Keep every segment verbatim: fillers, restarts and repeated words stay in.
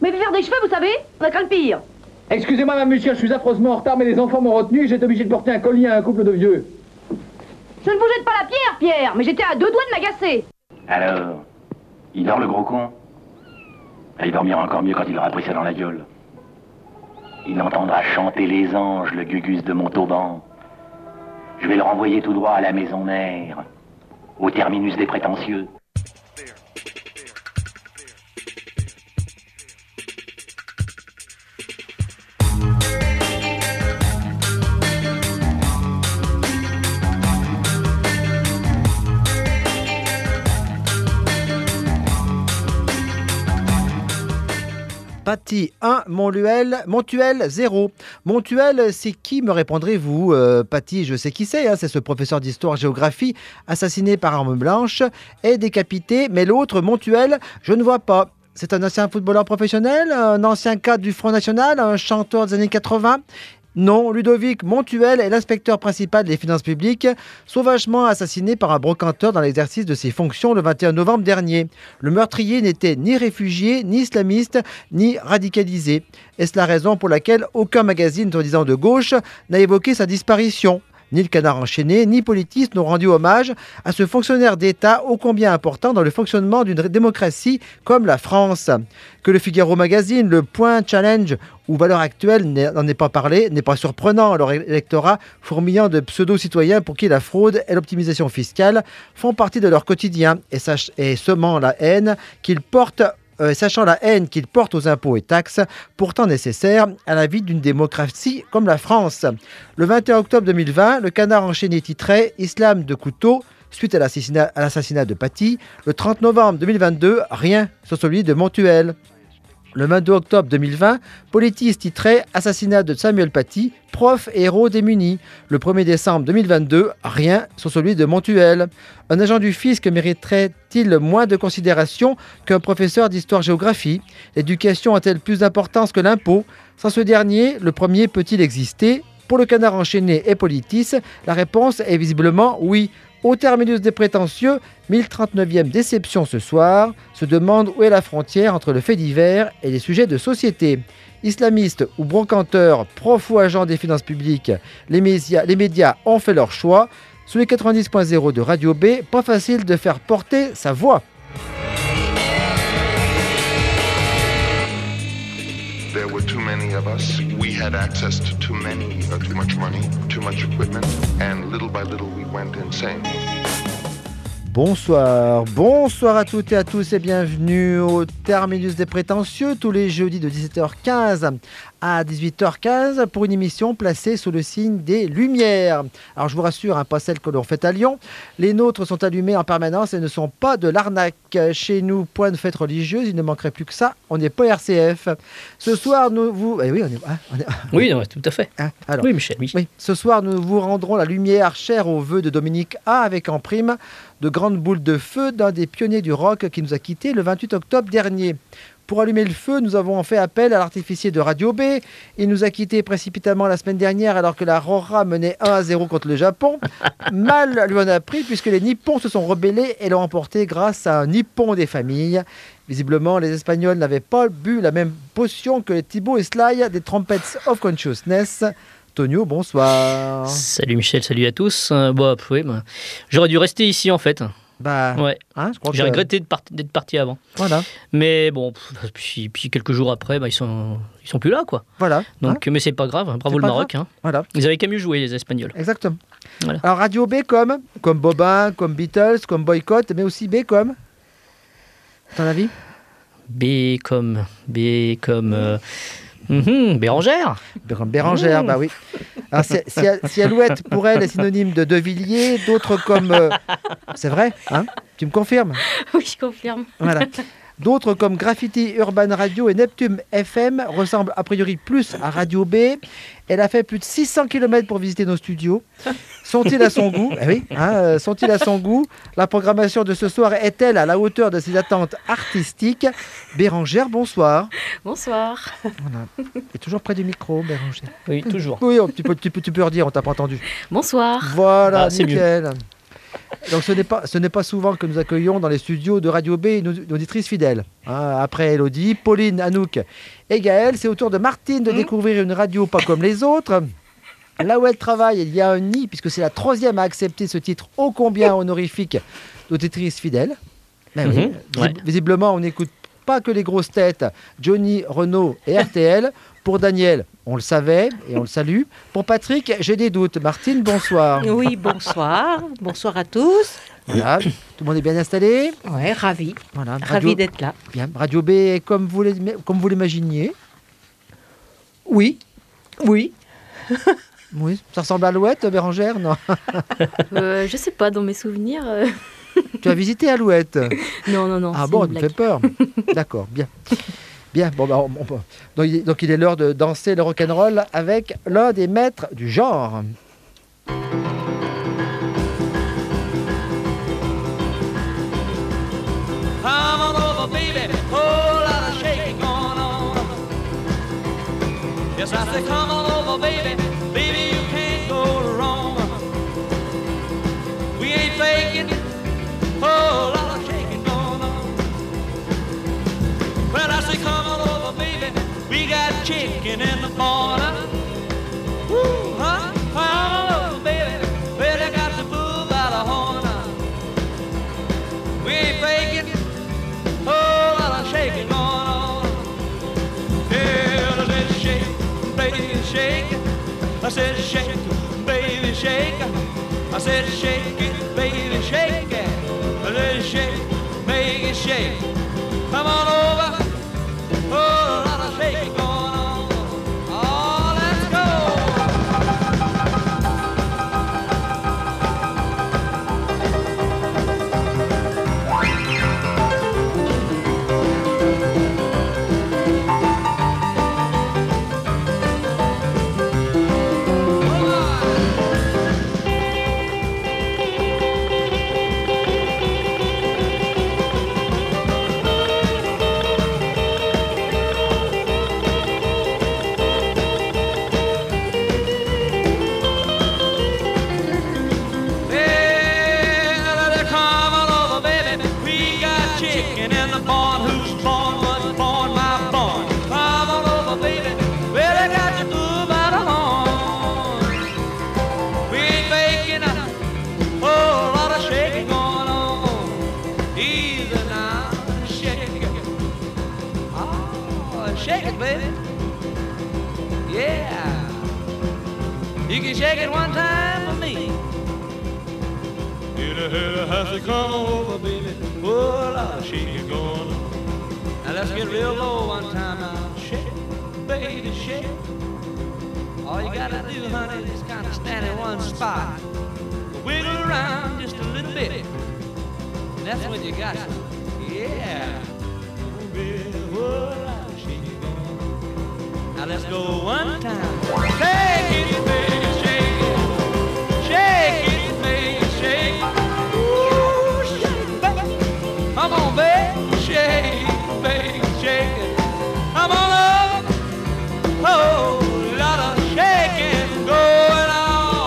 Mais faire des cheveux, vous savez, on a craint le pire. Excusez-moi, Mme Monsieur, je suis affreusement en retard, mais les enfants m'ont retenu et j'ai été obligé de porter un collier à un couple de vieux. Je ne vous jette pas la pierre, Pierre, mais j'étais à deux doigts de m'agacer. Alors, il dort le gros con? Il dormira encore mieux quand il aura pris ça dans la gueule. Il entendra chanter les anges, le gugus de Montauban. Je vais le renvoyer tout droit à la maison mère, au terminus des prétentieux. Paty un, Montuel, Montuel zéro. Montuel, c'est qui, me répondrez-vous? euh, Paty, je sais qui c'est, hein, c'est ce professeur d'histoire-géographie assassiné par arme blanche et décapité, mais l'autre, Montuel, je ne vois pas. C'est un ancien footballeur professionnel, un ancien cadre du Front National, un chanteur des années quatre-vingts? Non, Ludovic Montuel est l'inspecteur principal des finances publiques, sauvagement assassiné par un brocanteur dans l'exercice de ses fonctions le vingt et un novembre dernier. Le meurtrier n'était ni réfugié, ni islamiste, ni radicalisé. Est-ce la raison pour laquelle aucun magazine soi-disant de gauche n'a évoqué sa disparition ? Ni le Canard enchaîné, ni Politis n'ont rendu hommage à ce fonctionnaire d'État ô combien important dans le fonctionnement d'une démocratie comme la France. Que le Figaro Magazine, le Point Challenge ou Valeurs Actuelles n'en ait pas parlé n'est pas surprenant. Leur électorat fourmillant de pseudo-citoyens pour qui la fraude et l'optimisation fiscale font partie de leur quotidien et, sach- et semant la haine qu'ils portent Euh, sachant la haine qu'ils portent aux impôts et taxes, pourtant nécessaires à la vie d'une démocratie comme la France. Le vingt et un octobre deux mille vingt, le Canard enchaîné titrait « Islam de couteau » suite à l'assassinat, à l'assassinat de Paty. Le trente novembre deux mille vingt-deux, rien sur celui de Montuel. Le vingt-deux octobre deux mille vingt, Politis titrait « Assassinat de Samuel Paty, prof et héros démuni ». Le premier décembre deux mille vingt-deux, rien sur celui de Montuel. Un agent du fisc mériterait-il moins de considération qu'un professeur d'histoire-géographie? L'éducation a-t-elle plus d'importance que l'impôt? Sans ce dernier, le premier peut-il exister? Pour le Canard enchaîné et Politis, la réponse est visiblement oui. Au terminus des prétentieux, mille trente-neuvième déception ce soir, se demande où est la frontière entre le fait divers et les sujets de société. Islamistes ou brocanteurs, profs ou agents des finances publiques, les médias, les médias ont fait leur choix. Sous les quatre-vingt-dix point zéro de Radio B, pas facile de faire porter sa voix. There were too many of us. We had access to too many, uh, too much money, too much equipment, and little by little we went insane. Bonsoir, bonsoir à toutes et à tous et bienvenue au Terminus des Prétentieux tous les jeudis de dix-sept heures quinze à dix-huit heures quinze pour une émission placée sous le signe des Lumières. Alors je vous rassure, hein, pas celle que l'on fait à Lyon, les nôtres sont allumées en permanence et ne sont pas de l'arnaque. Chez nous, point de fête religieuse, il ne manquerait plus que ça, on n'est pas R C F. Ce soir, nous vous... Eh oui, on est... Hein, on est... Oui, non, tout à fait. Hein, alors, oui, Michel, oui. oui. Ce soir, nous vous rendrons la lumière chère aux vœux de Dominique A avec en prime de grandes boules de feu d'un des pionniers du rock qui nous a quittés le vingt-huit octobre dernier. Pour allumer le feu, nous avons fait appel à l'artificier de Radio B. Il nous a quittés précipitamment la semaine dernière alors que la Rora menait un à zéro contre le Japon. Mal lui en a pris puisque les Nippons se sont rebellés et l'ont emporté grâce à un Nippon des familles. Visiblement, les Espagnols n'avaient pas bu la même potion que les Thibaut et Sly des Trumpets of Consciousness. Tonio, bonsoir. Salut Michel, salut à tous. Euh, bah, oui, bah, j'aurais dû rester ici en fait. Bah, ouais. Hein, je crois J'ai que... regretté de part... d'être parti avant. Voilà. Mais bon, pff, puis, puis quelques jours après, bah, ils sont ils sont plus là, quoi. Voilà. Donc, hein mais c'est pas grave. Bravo c'est le Maroc. Hein. Voilà. Ils avaient qu'à mieux jouer les Espagnols. Exactement. Voilà. Alors Radio B comme comme Bobin, comme Beatles, comme Boycott, mais aussi B comme. À ton avis? B comme B comme. Euh... Mmh, Bérangère. Bérangère, mmh. Bah oui. Alors, si, si, si Alouette, pour elle, est synonyme de De Villiers, d'autres comme... Euh, c'est vrai, hein? Tu me confirmes? Oui, je confirme. Voilà. D'autres comme Graffiti Urban Radio et Neptune F M ressemblent a priori plus à Radio B. Elle a fait plus de six cents kilomètres pour visiter nos studios. Sont-ils à son goût? Eh oui, hein, sont-ils à son goût? La programmation de ce soir est-elle à la hauteur de ses attentes artistiques? Bérangère, bonsoir. Bonsoir. Voilà. Et toujours près du micro, Bérangère. Oui, toujours. Oui, tu peux, tu peux, tu peux redire, on t'a pas entendu. Bonsoir. Voilà, ah, c'est nickel. Mieux. Donc ce n'est pas, ce n'est pas souvent que nous accueillons dans les studios de Radio B une une auditrice fidèle. Hein, après Elodie, Pauline, Anouk et Gaëlle, c'est au tour de Martine de Mmh. découvrir une radio pas comme les autres. Là où elle travaille, il y a un nid, puisque c'est la troisième à accepter ce titre ô combien honorifique d'auditrice fidèle. Ben oui, Mhm, visi- ouais. Visiblement, on n'écoute pas que les grosses têtes, Johnny, Renault et R T L. Pour Daniel, on le savait et on le salue. Pour Patrick, j'ai des doutes. Martine, bonsoir. Oui, bonsoir. Bonsoir à tous. Voilà, tout le monde est bien installé. Ouais, ravi. Voilà, Ravi Radio, d'être là. bien, Radio B est comme vous l'im- comme vous l'imaginiez. Oui. Oui. Oui, ça ressemble à Alouette, Bérangère, non? Euh, je sais pas, dans mes souvenirs. euh, Tu as visité Alouette? Non, non, non. Ah c'est bon, une tu me fais blague. peur. D'accord, bien. Bien, bon, bah, on- on peut- donc, il est, donc il est l'heure de danser le rock'n'roll avec l'un des maîtres du genre. Come on over, baby, whole lot of shaking going on. Yes, I say, come on over, baby, baby, you can't go wrong. We ain't faking, whole lot of shaking going on. Well, I say, come on over, baby, we got chicken in the corner. Woo, huh? Come on over, baby, well, they got the bull by the horn. We ain't faking. Oh, lot of shaking going on. Yeah, I said shake, baby, shake. I said shake, baby, shake. I said shake it, baby, shake it. I said shake, make it shake. Come on over. Oh, lot of shaking going on. Oh, let's go. Hey, come on over, baby. We got chicken in the barn. Who's born was born, my born. Come on over, baby. Well, I got you blue by the horn. We ain't faking a whole lot of shaking going on. Easy now, shake it. Oh, shake it, baby. Yeah. You can shake it one time for me. In a hell has to come over, baby. Oh, a lot of shaking going on. Now let's get real low one time now. Shake, baby, shake. All you gotta do, honey, is kind of stand in one spot. Wiggle around just a little bit. And that's when you got it. Yeah. Oh, baby, oh, a lot of shaking going on. Now let's go one time. Shake it, baby, shake it. Shake it, baby, shake it. Ooh, shake it, baby. Come on, baby, shake it, baby, shake it. Come on up. Oh, lot of shaking going on.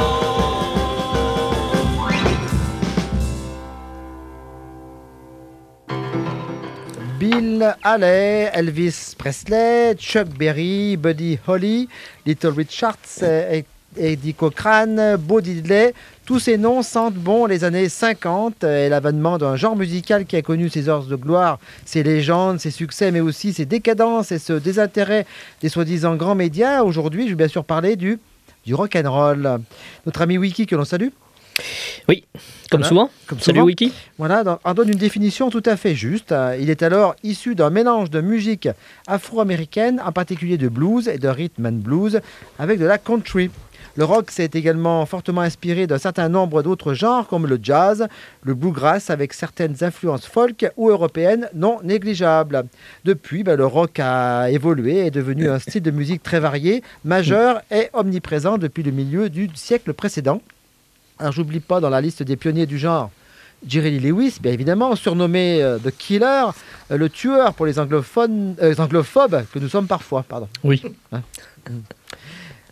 Bill Haley, Elvis Presley, Chuck Berry, Buddy Holly, Little Richards, euh, Eddie Cochran, Bo Diddley, tous ces noms sentent bon les années cinquante et l'avènement d'un genre musical qui a connu ses heures de gloire, ses légendes, ses succès, mais aussi ses décadences et ce désintérêt des soi-disant grands médias. Aujourd'hui, je vais bien sûr parler du, du rock'n'roll. Notre ami Wiki, que l'on salue. Oui, comme Voilà, souvent. comme Salut souvent. Wiki. Voilà, dans- en donne une définition tout à fait juste. Euh, Il est alors issu d'un mélange de musique afro-américaine, en particulier de blues et de rhythm and blues, avec de la country. Le rock s'est également fortement inspiré d'un certain nombre d'autres genres comme le jazz, le bluegrass avec certaines influences folk ou européennes non négligeables. Depuis, ben, le rock a évolué et est devenu un style de musique très varié, majeur et omniprésent depuis le milieu du siècle précédent. Alors j'oublie pas dans la liste des pionniers du genre Jerry Lee Lewis, bien évidemment, surnommé euh, The Killer, euh, le tueur pour les anglophones, euh, les anglophobes que nous sommes parfois. Pardon. Oui.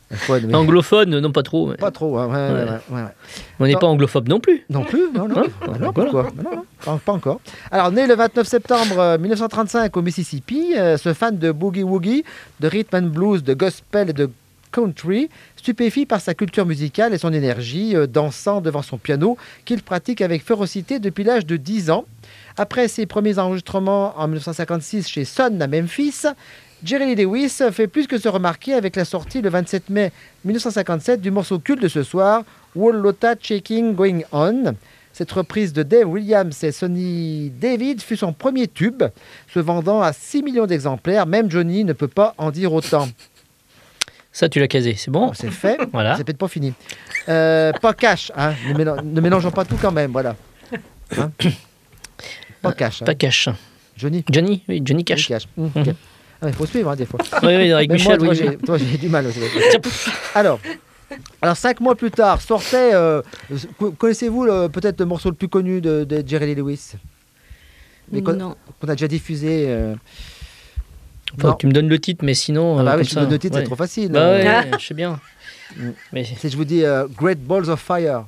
Faune, mais- Anglophone, non pas trop. mais- Pas trop, hein, ouais, ouais, Ouais. ouais, ouais, ouais. On n'est Non. pas anglophobe non plus. Non plus, non, non. Hein Ah non, Voilà. pourquoi non, non, pas, pas encore. Alors, né le vingt-neuf septembre euh, mille neuf cent trente-cinq au Mississippi, euh, ce fan de boogie-woogie, de rhythm and blues, de gospel et de country, stupéfie par sa culture musicale et son énergie, euh, dansant devant son piano, qu'il pratique avec férocité depuis l'âge de dix ans. Après ses premiers enregistrements en mille neuf cent cinquante-six chez Sun à Memphis, Jerry Lee Lewis fait plus que se remarquer avec la sortie le vingt-sept mai mille neuf cent cinquante-sept du morceau culte de ce soir, Wall Lotta Shaking Going On. Cette reprise de Dave Williams et Sonny David fut son premier tube, se vendant à six millions d'exemplaires. Même Johnny ne peut pas en dire autant. Ça, tu l'as casé, c'est bon. C'est fait, Voilà. c'est peut-être pas fini. Euh, pas cash, hein. ne, mélan- ne mélangeons pas tout quand même, voilà. Hein pas cash. hein. Pas cash. Johnny Johnny, oui, Johnny Cash. Cash. Mmh, Mhm. ok. Ah, il faut suivre hein, des fois. Oui, oui, avec Même Michel, moi, oui. toi, j'ai- toi, j'ai du mal. aussi. Alors, alors, cinq mois plus tard, sortait. euh, co- Connaissez-vous le- peut-être le morceau le plus connu de, de Jerry Lee Lewis Mais qu'on Non. qu'on a déjà diffusé. euh, Faut non. que tu me donnes le titre, mais sinon. Ah euh, bah comme oui, je te ça, donne le titre, ouais. c'est trop facile. Bah hein. ouais, Ah. je sais bien. Mm. Mais. Si je vous dis euh, Great Balls of Fire.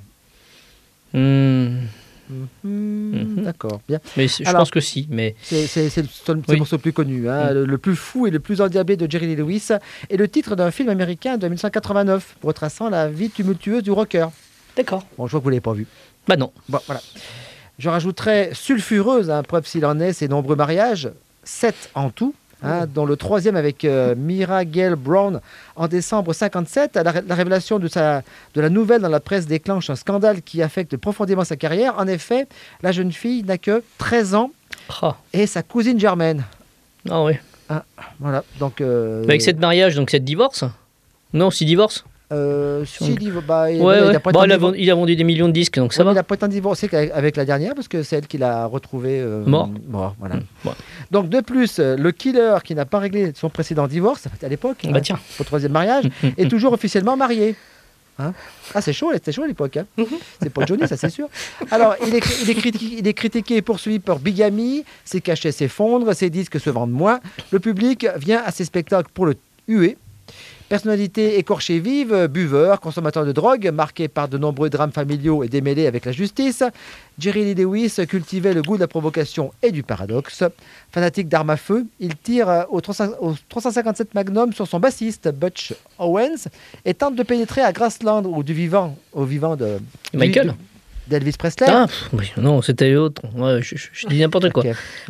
Hmm, Hmm, Mhm. D'accord, bien. mais c'est- je Alors- pense que si. Mais C'est c'est- c'est le, seul- c'est Oui. le morceau le plus connu, hein, Mm. le, le plus fou et le plus endiablé de Jerry Lee Lewis, et le titre d'un film américain de mille neuf cent quatre-vingt-neuf, retraçant la vie tumultueuse du rocker. d'accord. Bon, je vois que vous ne l'avez pas vu. Bah non. Bon, voilà. Je rajouterais sulfureuse, hein, preuve s'il en est, ses nombreux mariages, sept en tout, hein, dont le troisième avec euh, Myra Gale Brown en décembre cinquante-sept. La, ré- la révélation de, sa, de la nouvelle dans la presse déclenche un scandale qui affecte profondément sa carrière. En effet, la jeune fille n'a que treize ans Ah, et sa cousine germaine. ah ouais. Voilà, donc... euh, Avec cette mariage, donc cette divorce. Non, si divorce. euh, si, il, bah, il- Ouais, voilà, il ouais. a pas Bon, tant il, a divo- vendu, il a vendu des millions de disques, donc ça Ouais, mais va. il n'a pas tant divorcé qu'avec avec la dernière, parce que c'est elle qui l'a retrouvé euh, Mort. mort, voilà. Mm, ouais. Donc de plus, euh, le killer qui n'a pas réglé son précédent divorce, à l'époque, Bah hein, tiens. au troisième mariage, est toujours officiellement marié. Hein ah, c'est chaud, c'était chaud à l'époque. Hein. C'est pas Johnny, ça c'est sûr. Alors, il est, il, est critiqué, il est critiqué et poursuivi pour bigamie, ses cachets s'effondrent, ses disques se vendent moins. Le public vient à ses spectacles pour le huer. Personnalité écorchée vive, buveur, consommateur de drogue, marqué par de nombreux drames familiaux et démêlés avec la justice, Jerry Lee Lewis cultivait le goût de la provocation et du paradoxe. Fanatique d'armes à feu, il tire euh, au trois cents au trois cent cinquante-sept Magnum sur son bassiste Butch Owens et tente de pénétrer à Graceland ou du vivant, au vivant de Michael. du- d'Elvis Presley. Ah, pff, oui, non, c'était l'autre. Ouais, je, je- je dis n'importe quoi. Ok.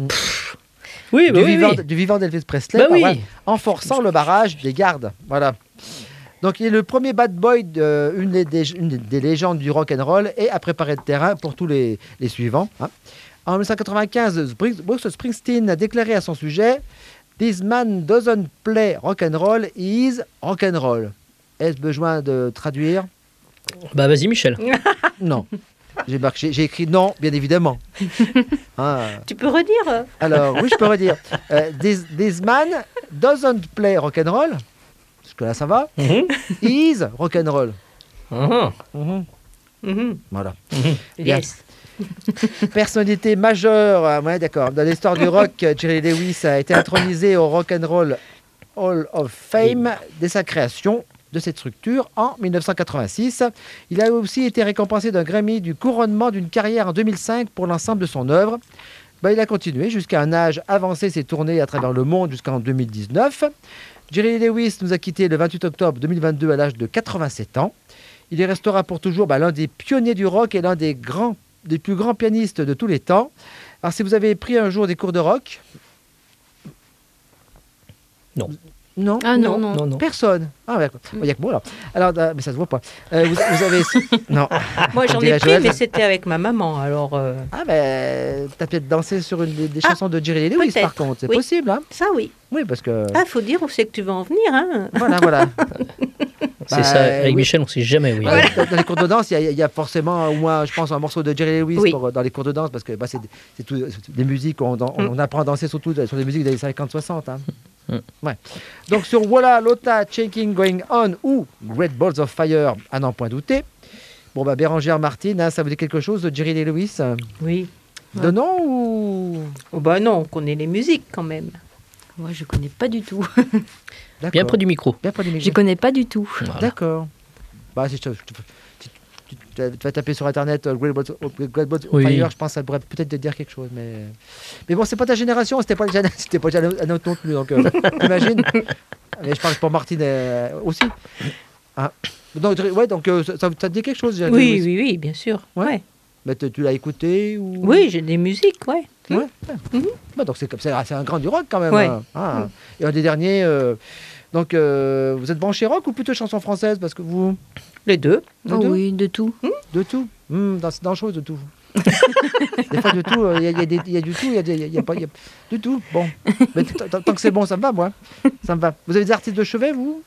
Oui, bah du, oui, vivant, oui. du vivant d'Elvis Presley, Bah par- oui. voilà, en forçant le barrage des gardes. Voilà. Donc il est le premier bad boy, de, une, des, des- une des légendes du rock and roll et a préparé le terrain pour tous les, les suivants. hein. En mille neuf cent quatre-vingt-quinze, Spring- Bruce Springsteen a déclaré à son sujet "This man doesn't play rock and roll, he is rock and roll." Est-ce besoin de traduire? Bah vas-y, Michel. Non. J'ai marqué- j'ai écrit non, bien évidemment. Ah. Tu peux redire euh Alors, oui, je peux redire. Euh, this, this man doesn't play rock and roll. Jusque là, ça va. Mhm. He is rock and roll. Ah, Mhm. Mhm. Voilà. mhm. Bien. Yes. Personnalité majeure, euh, ouais, d'accord. Dans l'histoire du rock, euh, Jerry Lee Lewis a été intronisé au Rock and Roll Hall of Fame dès sa création de cette structure en mille neuf cent quatre-vingt-six. Il a aussi été récompensé d'un Grammy du couronnement d'une carrière en deux mille cinq pour l'ensemble de son œuvre. Ben, il a continué jusqu'à un âge avancé ses tournées à travers le monde jusqu'en deux mille dix-neuf. Jerry Lee Lewis nous a quittés le vingt-huit octobre deux mille vingt-deux à l'âge de quatre-vingt-sept ans. Il y restera pour toujours ben, l'un des pionniers du rock et l'un des, grands, des plus grands pianistes de tous les temps. Alors si vous avez pris un jour des cours de rock... Non. Non Ah non, non. Non, non. Personne. Ah, d'accord. Il n'y a que moi, là. Alors, euh, mais ça se voit pas. Euh, vous, vous avez... Non. Moi, j'en ai dirait pris, Joël. mais c'était avec ma maman. Alors, euh, Ah, ben, t'as peut-être dansé sur une des, des Ah, chansons de Jerry Lee Lewis, peut-être, par contre. C'est oui. possible, hein? ça, oui. Oui, parce que... Ah, faut dire où c'est que tu veux en venir, hein. Voilà, voilà. C'est Bah, ça. Avec oui. Michel, on sait jamais. Oui. Voilà. Dans, dans les cours de danse, il y a- il y, a forcément, au moins, je pense, un morceau de Jerry Lee Lewis Oui. pour- dans les cours de danse, parce que bah, c'est des, c'est tout- c'est des musiques, on, on, on apprend à danser surtout sur des musiques des années cinquante soixante. Hein. Mm. Ouais. Donc sur Walla Lotta Shaking Going On ou Great Balls of Fire, à n'en point douter. Bon, bah, Bérangère Martine, hein, ça vous dit quelque chose de Jerry Lee Lewis euh, Oui. De nom ou... Oh, bah non, on connaît les musiques quand même. Moi, je connais pas du tout. D'accord. Bien près du micro. Bien près du micro. Je connais pas du tout. Voilà. D'accord. Bah, si tu, tu- tu- tu- tu vas taper sur internet euh, Great Balls of- Great Balls of Oui. Fire, je pense que ça pourrait peut-être te dire quelque chose. Mais, mais bon, c'est pas ta génération, c'était pas, déjà- c'était pas déjà la nôtre non plus. Donc, euh, imagine. Mais je parle pour Martine euh, aussi. Ah. Donc, ouais, donc euh, ça, ça te dit quelque chose, Jerry Oui, Lewis oui, oui, bien sûr. Ouais. Ouais. Mais tu tu l'as écouté ou... Oui, j'ai des musiques, ouais. Ouais. ouais. Bah, donc c'est comme c'est c'est un grand du rock quand même. Ouais. hein. Ah. Et un des derniers. euh, donc euh, vous êtes branché rock ou plutôt chanson française parce que vous Les deux. Les Oh deux oui, de tout. de tout. Hmm, dans dans chose de tout. Des fois de tout. Il y, a- y a des- y a du tout. Il y a, des- y a pas y a du tout. Bon. Mais t- t- tant que c'est bon, ça me va moi. Ça me va. Vous avez des artistes de chevet vous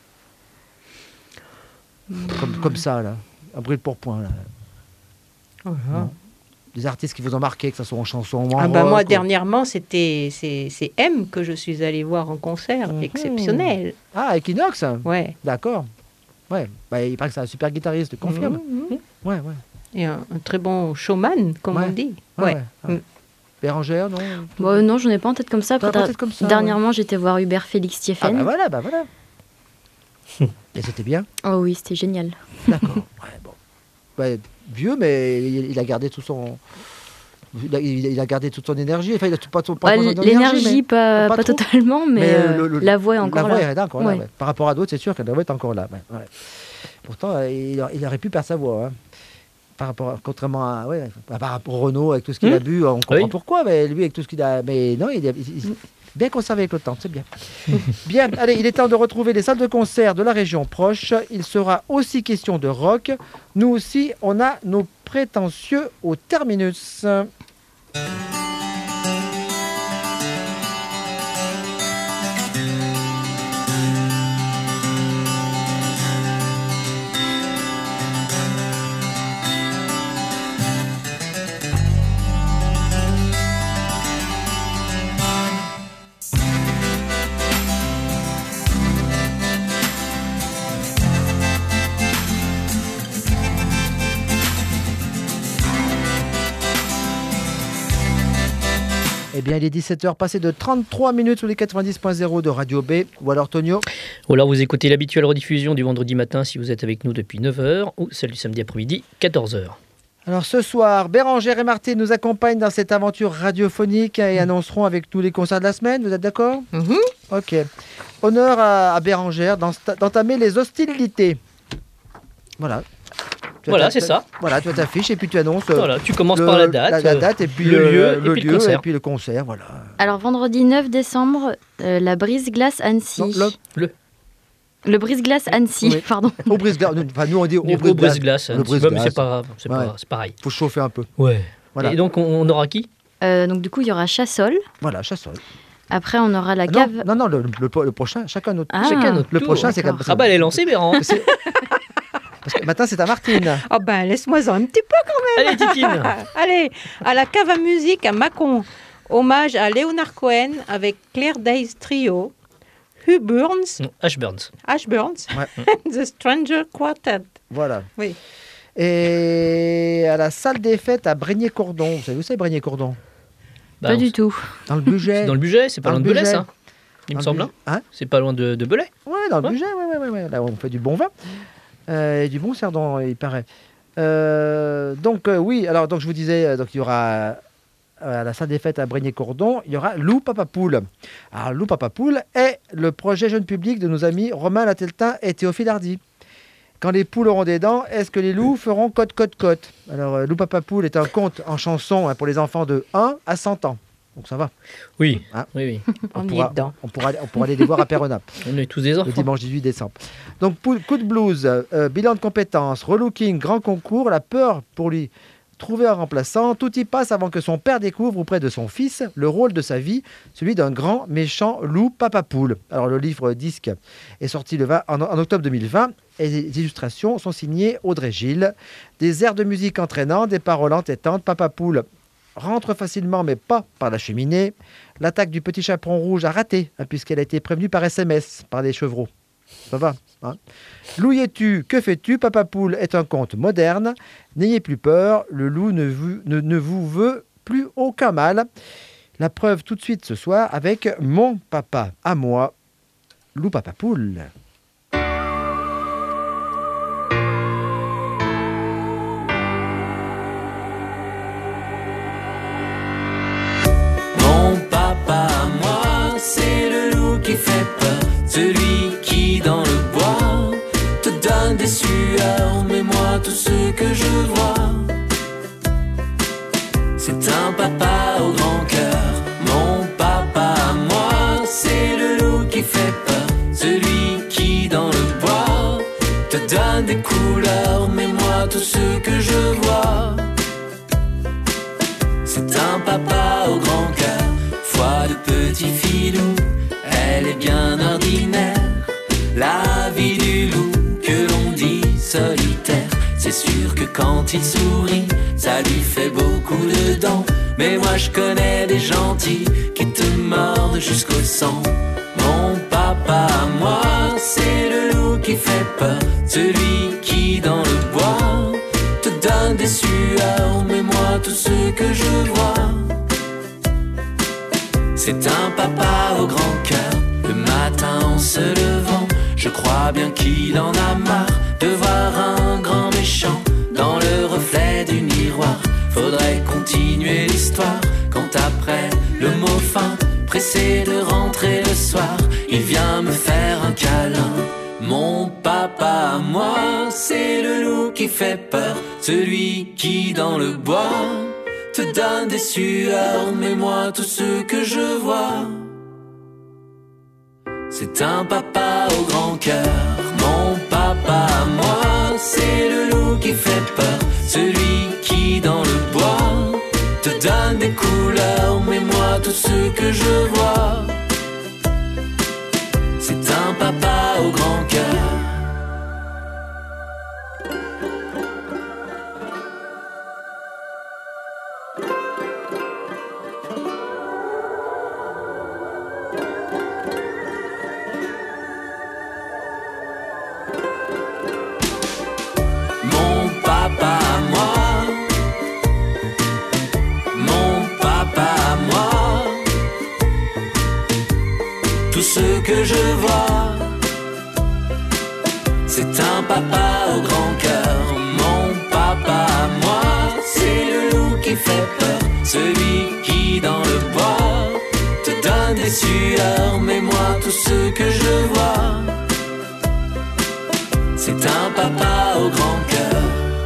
comme, comme ça là. À brûle pour point là. Non. Des artistes qui vous ont marqué, que ce soit en chanson ou en Ah bah rock, moi ou- dernièrement c'était c'est c'est M que je suis allée voir en concert, Mhm. exceptionnel. Ah, Equinox. Ouais. D'accord. Ouais. Bah, il paraît que c'est un super guitariste, je confirme. Mhm. Ouais, ouais. Et un, un très bon showman, comme Ouais. on dit. Ouais, Ouais. ouais, ouais. Mm. Bérangère, non Bon, non, j'en ai pas en tête comme ça. T'as Après, pas en t'as- tête comme ça, dernièrement, j'étais voir Hubert Félix Ah Thieffen. bah voilà, bah voilà. Et c'était bien. Oh oui, c'était génial. D'accord. Ouais, bon. Ouais, vieux, mais il, il a gardé tout son. Il a, il a- il a gardé toute son énergie. Enfin, il a tout- pas, tout- pas Ouais, trop son L'énergie, mais- pas, pas pas trop. totalement, mais, mais, euh, le- le- la voix est encore la voix là. est encore là. Ouais. ouais. Par rapport à d'autres, c'est sûr qu'elle doit être encore là. ouais, ouais. Pourtant, euh, il, a- il aurait pu perdre sa voix. hein. Par rapport, à- contrairement à, ouais, à- par rapport au Renault, avec tout ce qu'il Hmm. a bu, on comprend Oui. pourquoi. Mais lui, avec tout ce qu'il a. Mais non, il est il- il- bien conservé avec le temps, c'est bien. Bien, allez, il est temps de retrouver les salles de concert de la région proche. Il sera aussi question de rock. Nous aussi, on a nos prétentieux au terminus. Eh bien, il est dix-sept heures, passé de trente-trois minutes sur les quatre-vingt-dix point zéro de Radio B. Ou alors, Tonio. Ou alors vous écoutez l'habituelle rediffusion du vendredi matin si vous êtes avec nous depuis neuf heures, ou celle du samedi après-midi, quatorze heures. Alors ce soir, Bérangère et Martine nous accompagnent dans cette aventure radiophonique et annonceront avec nous les concerts de la semaine. Vous êtes d'accord? Mhm. Ok. Honneur à, à Bérangère d'ensta- d'entamer les hostilités. Voilà. Tu Voilà, as- c'est ça. Voilà, tu as ta fiche et puis tu annonces euh, Voilà, tu commences le- par la date, la, la euh, date et puis le euh, lieu, et le puis le lieu concert. et puis le concert. Voilà. Alors, vendredi neuf décembre, euh, la brise-glace Annecy. Non, le- Le, Le brise-glace Annecy, Oui. pardon. Au brise-glace. Enfin, nous on dit au au brise-glace. brise-glace, Le hein, brise-glace. mais c'est pas grave, c'est Ouais. pas- c'est pareil. Faut chauffer un peu. Ouais. Voilà. Et donc on, on aura qui? Euh, donc, du coup, il y aura Chassol. Voilà, chassol. Après, on aura la Ah, cave. non, non, non, le, le- le prochain, chacun notre. Ah, Chacun notre le tour. prochain, c'est comme d'accord. Ah bah elle est lancée, Béran. C'est- Parce que maintenant, c'est à Martine. Ah ben laisse-moi-en un petit peu quand même. Allez, Titine. Allez, à la cave à musique à Mâcon. Hommage à Leonard Cohen avec Claire Days Trio, Hugh Burns, Non, Ashburns. Ash Burns, Ouais. The Stranger Quartet. Voilà. Oui. Et à la salle des fêtes à Brégnier-Cordon. Vous savez où c'est Brégnier-Cordon? Bah, Pas on- du tout. Dans le budget. C'est dans le budget, c'est pas Dans loin le de Belay, budget. ça. Il me Dans le semble. budget. Hein C'est pas loin de, de Belay. Ouais, dans le Ouais. budget, ouais, ouais, ouais, ouais. Là, on fait du bon vin. Euh, et du bon cerdon, il paraît. Euh, donc, euh, oui, alors, donc, je vous disais, euh, donc, il y aura euh, à la salle des fêtes à Brégnier-Cordon, il y aura Lou Papapoule. Alors, Lou Papapoule est le projet jeune public de nos amis Romain Lateltin et Théophile Hardy. Quand les poules auront des dents, est-ce que les loups feront cote, cote, cote? Alors, euh, Lou Papapoule est un conte en chanson hein, pour les enfants de un à cent ans. Donc, ça va. Oui. Hein Oui, oui. On y pourra, est dedans. on, pourra, on pourra aller les voir à Perronap. On est tous des Le enfants. dimanche dix-huit décembre. Donc, pou- coup de blues, euh, bilan de compétences, relooking, grand concours, la peur pour lui trouver un remplaçant. Tout y passe avant que son père découvre auprès de son fils le rôle de sa vie, celui d'un grand méchant loup papapoule. Alors, le livre disque est sorti le vingt en, en octobre deux mille vingt et les illustrations sont signées Audrey Gilles. Des airs de musique entraînants, des paroles entêtantes. Papapoule rentre facilement, mais pas par la cheminée. L'attaque du petit chaperon rouge a raté, hein, puisqu'elle a été prévenue par S M S, par les chevreaux. Ça va, hein. Loup y es-tu, que fais-tu? Papapoule est un conte moderne. N'ayez plus peur, le loup ne vous, ne, ne vous veut plus aucun mal. La preuve tout de suite ce soir avec Mon papa à moi, Lou Papa Poule. Mon papa à moi, c'est le loup qui fait peur, celui qui dans le bois te donne des sueurs, mais moi tout ce que je vois, c'est un papa au grand cœur. Mon papa à moi, c'est le loup qui fait peur, celui qui dans le bois te donne des couleurs, mais moi tout ce que je vois, c'est un papa au grand cœur. Foi de petit filou, elle est bien ordinaire, la vie du loup que l'on dit solitaire. C'est sûr que quand il sourit, ça lui fait beaucoup de dents, mais moi je connais des gentils qui te mordent jusqu'au sang. Mon papa à moi, c'est le loup qui fait peur, celui qui dans le bois te donne des sueurs, mais moi tout ce que je vois, c'est un papa au grand cœur. Le matin en se levant, je crois bien qu'il en a marre de voir un grand méchant dans le reflet du miroir. Faudrait continuer l'histoire quand après le mot fin, pressé de rentrer le soir, il vient me faire un câlin. Mon papa à moi, c'est le loup qui fait peur, celui qui dans le bois te donne des sueurs, mais moi tout ce que je vois, c'est un papa au grand cœur. Mon papa à moi, c'est le loup qui fait peur, celui qui dans le bois te donne des couleurs, mais moi tout ce que je vois, c'est un papa au grand cœur. Ce que je vois, c'est un papa au grand cœur. Mon papa à moi, c'est le loup qui fait peur, celui qui dans le bois te donne des sueurs, mais moi tout ce que je vois, c'est un papa au grand cœur.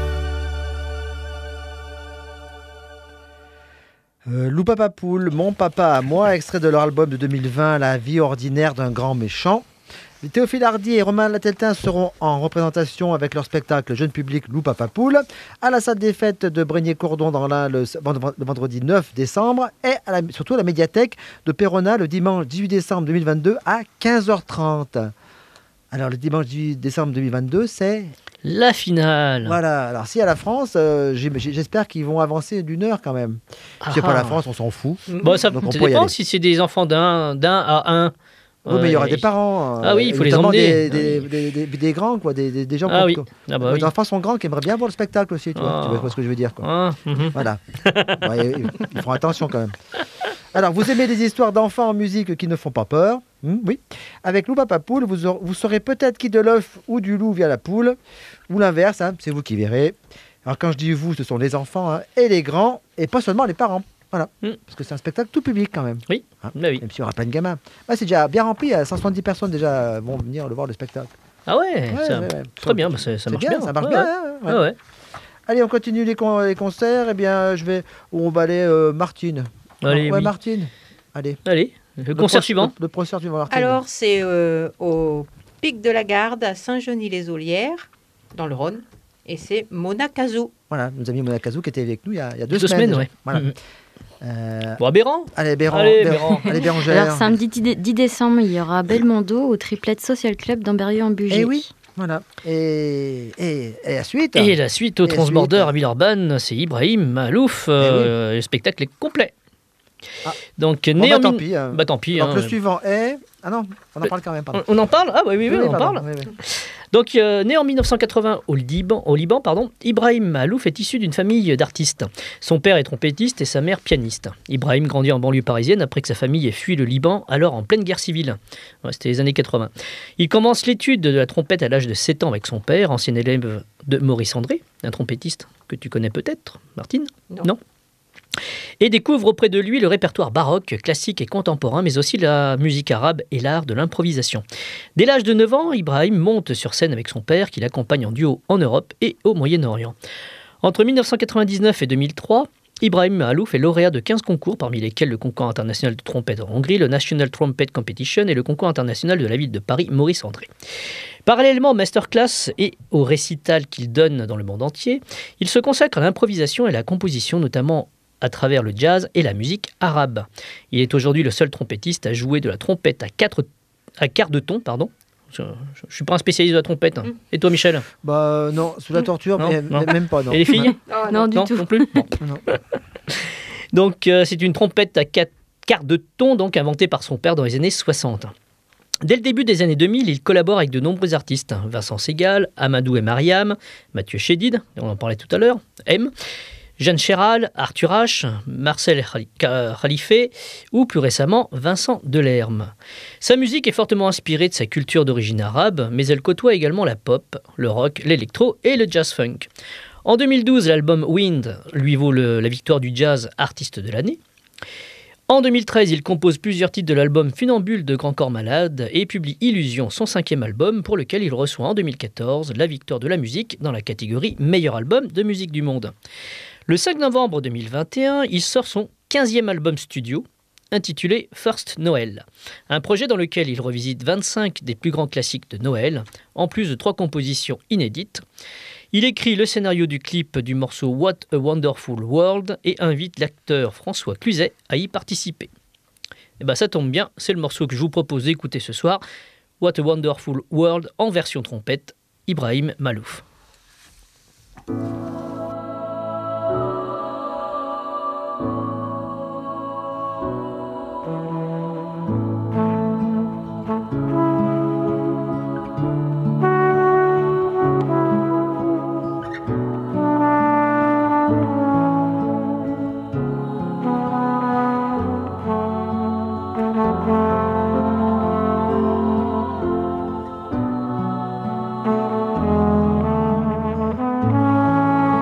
Euh, Lou Papa Poule, Mon papa à moi, extrait de leur album de deux mille vingt, La vie ordinaire d'un grand méchant. Théophile Hardy et Romain Lateltin seront en représentation avec leur spectacle Jeune Public Lou Papa Poule à la salle des fêtes de Brégnier-Courdon dans l'Ain le, le vendredi neuf décembre et à la, surtout à la médiathèque de Péronat le dimanche dix-huit décembre deux mille vingt-deux à quinze heures trente. Alors le dimanche dix-huit décembre deux mille vingt-deux, c'est... la finale. Voilà, alors si à la France, euh, j'espère qu'ils vont avancer d'une heure quand même. Si c'est pas la France, on s'en fout. Bon, ça Donc, on dépend si c'est des enfants d'un d'un à un. Oui, mais il y aura Euh, des parents. Ah oui, il euh, faut les notamment emmener. Des, des, des, des, des grands, quoi, des, des, des gens Ah qui oui. Ah bah les oui. enfants sont grands qui aimeraient bien voir le spectacle aussi, tu vois, Ah. tu vois ce que je veux dire, quoi. Ah, mhm. Voilà. Ouais, ils, ils feront attention quand même. Alors, vous aimez des histoires d'enfants en musique qui ne font pas peur? Hmm, oui. Avec Lou Papa Poule, vous, aurez- vous saurez peut-être qui de l'œuf ou du loup via la poule, ou l'inverse, hein, c'est vous qui verrez. Alors, quand je dis vous, ce sont les enfants hein, et les grands, et pas seulement les parents. Voilà. Hmm. Parce que c'est un spectacle tout public quand même. Oui. Hein, Bah oui. Même s'il y aura plein de gamins. Ah, c'est déjà bien rempli, il y a cent soixante-dix personnes déjà vont venir le voir le spectacle. Ah ouais, Ouais, ça- ouais, ouais. très bien, bah ça, ça C'est marche bien, bien. ça marche Ouais, bien. ouais. hein, ouais. Ouais, ouais. Allez, on continue les, con- les concerts. Eh bien, je vais. On va aller euh, Martine. Allez, ouais, oui. Martine. Allez. Allez, le concert pro- suivant. Le, le concert suivant, Martine. Alors, c'est euh, au Pic de la Garde à Saint-Genis-les-Olières, dans le Rhône, et c'est Mona Kazoo. Voilà, nos amis Mona Kazoo qui étaient avec nous il y a, il y a deux, Deux semaines. semaines, déjà. ouais. Voilà. Mhm. Euh, Bon, Béran. allez, Béran. Allez, Bé- Béran. Allez, Bérangère. Alors, samedi dix décembre, il y aura Belmondo au Triplette Social Club d'Amberieu-en-Bugey. Eh oui, voilà. Et, et, et la suite. Et la suite au Et la Transborder suite. à Villeurbanne, c'est Ibrahim Malouf. euh, Le spectacle est complet. Ah. Donc, Bon, né bah, en tant mille- pis. hein. Bah tant pis. Donc, hein. le suivant est. Ah non, on en parle quand même. Pardon. On, on en parle? Ah oui, oui, oui, on en pardon, parle. oui, oui. Donc, euh, né en mille neuf cent quatre-vingts au Liban, au Liban pardon, Ibrahim Malouf est issu d'une famille d'artistes. Son père est trompettiste et sa mère pianiste. Ibrahim grandit en banlieue parisienne après que sa famille ait fui le Liban, alors en pleine guerre civile. Ouais, c'était les années quatre-vingts. Il commence l'étude de la trompette à l'âge de sept ans avec son père, ancien élève de Maurice André, un trompettiste que tu connais peut-être, Martine ? Non. non Et découvre auprès de lui le répertoire baroque, classique et contemporain, mais aussi la musique arabe et l'art de l'improvisation. Dès l'âge de neuf ans, Ibrahim monte sur scène avec son père, qui l'accompagne en duo en Europe et au Moyen-Orient. Entre mille neuf cent quatre-vingt-dix-neuf et deux mille trois, Ibrahim Malouf est lauréat de quinze concours, parmi lesquels le concours international de trompette en Hongrie, le National Trumpet Competition et le concours international de la ville de Paris Maurice André. Parallèlement aux masterclass et aux récitals qu'il donne dans le monde entier, il se consacre à l'improvisation et à la composition, notamment à travers le jazz et la musique arabe. Il est aujourd'hui le seul trompettiste à jouer de la trompette à, quatre, à quart de ton. Pardon. Je ne suis pas un spécialiste de la trompette. Hein. Et toi, Michel ? Bah non, sous la torture, non, mais, non. mais même pas. Non. Et les filles ? oh, Non, du non, tout. Non plus bon. Non. Donc, euh, c'est une trompette à quatre quarts de ton, donc inventée par son père dans les années soixante. Dès le début des années deux mille, il collabore avec de nombreux artistes. Vincent Segal, Amadou et Mariam, Mathieu Chédid, on en parlait tout à l'heure, M, Jeanne Chéral, Arthur H, Marcel Khalife ou plus récemment Vincent Delerme. Sa musique est fortement inspirée de sa culture d'origine arabe, mais elle côtoie également la pop, le rock, l'électro et le jazz funk. En deux mille douze, l'album Wind lui vaut le, la victoire du jazz artiste de l'année. En deux mille treize, il compose plusieurs titres de l'album Funambule de Grand Corps Malade et publie Illusion, son cinquième album, pour lequel il reçoit en deux mille quatorze la victoire de la musique dans la catégorie Meilleur album de musique du monde. Le cinq novembre deux mille vingt et un, il sort son quinzième album studio, intitulé First Noël, un projet dans lequel il revisite vingt-cinq des plus grands classiques de Noël, en plus de trois compositions inédites. Il écrit le scénario du clip du morceau What a Wonderful World et invite l'acteur François Cluzet à y participer. Et ben ça tombe bien, c'est le morceau que je vous propose d'écouter ce soir, What a Wonderful World en version trompette, Ibrahim Malouf. Thank you.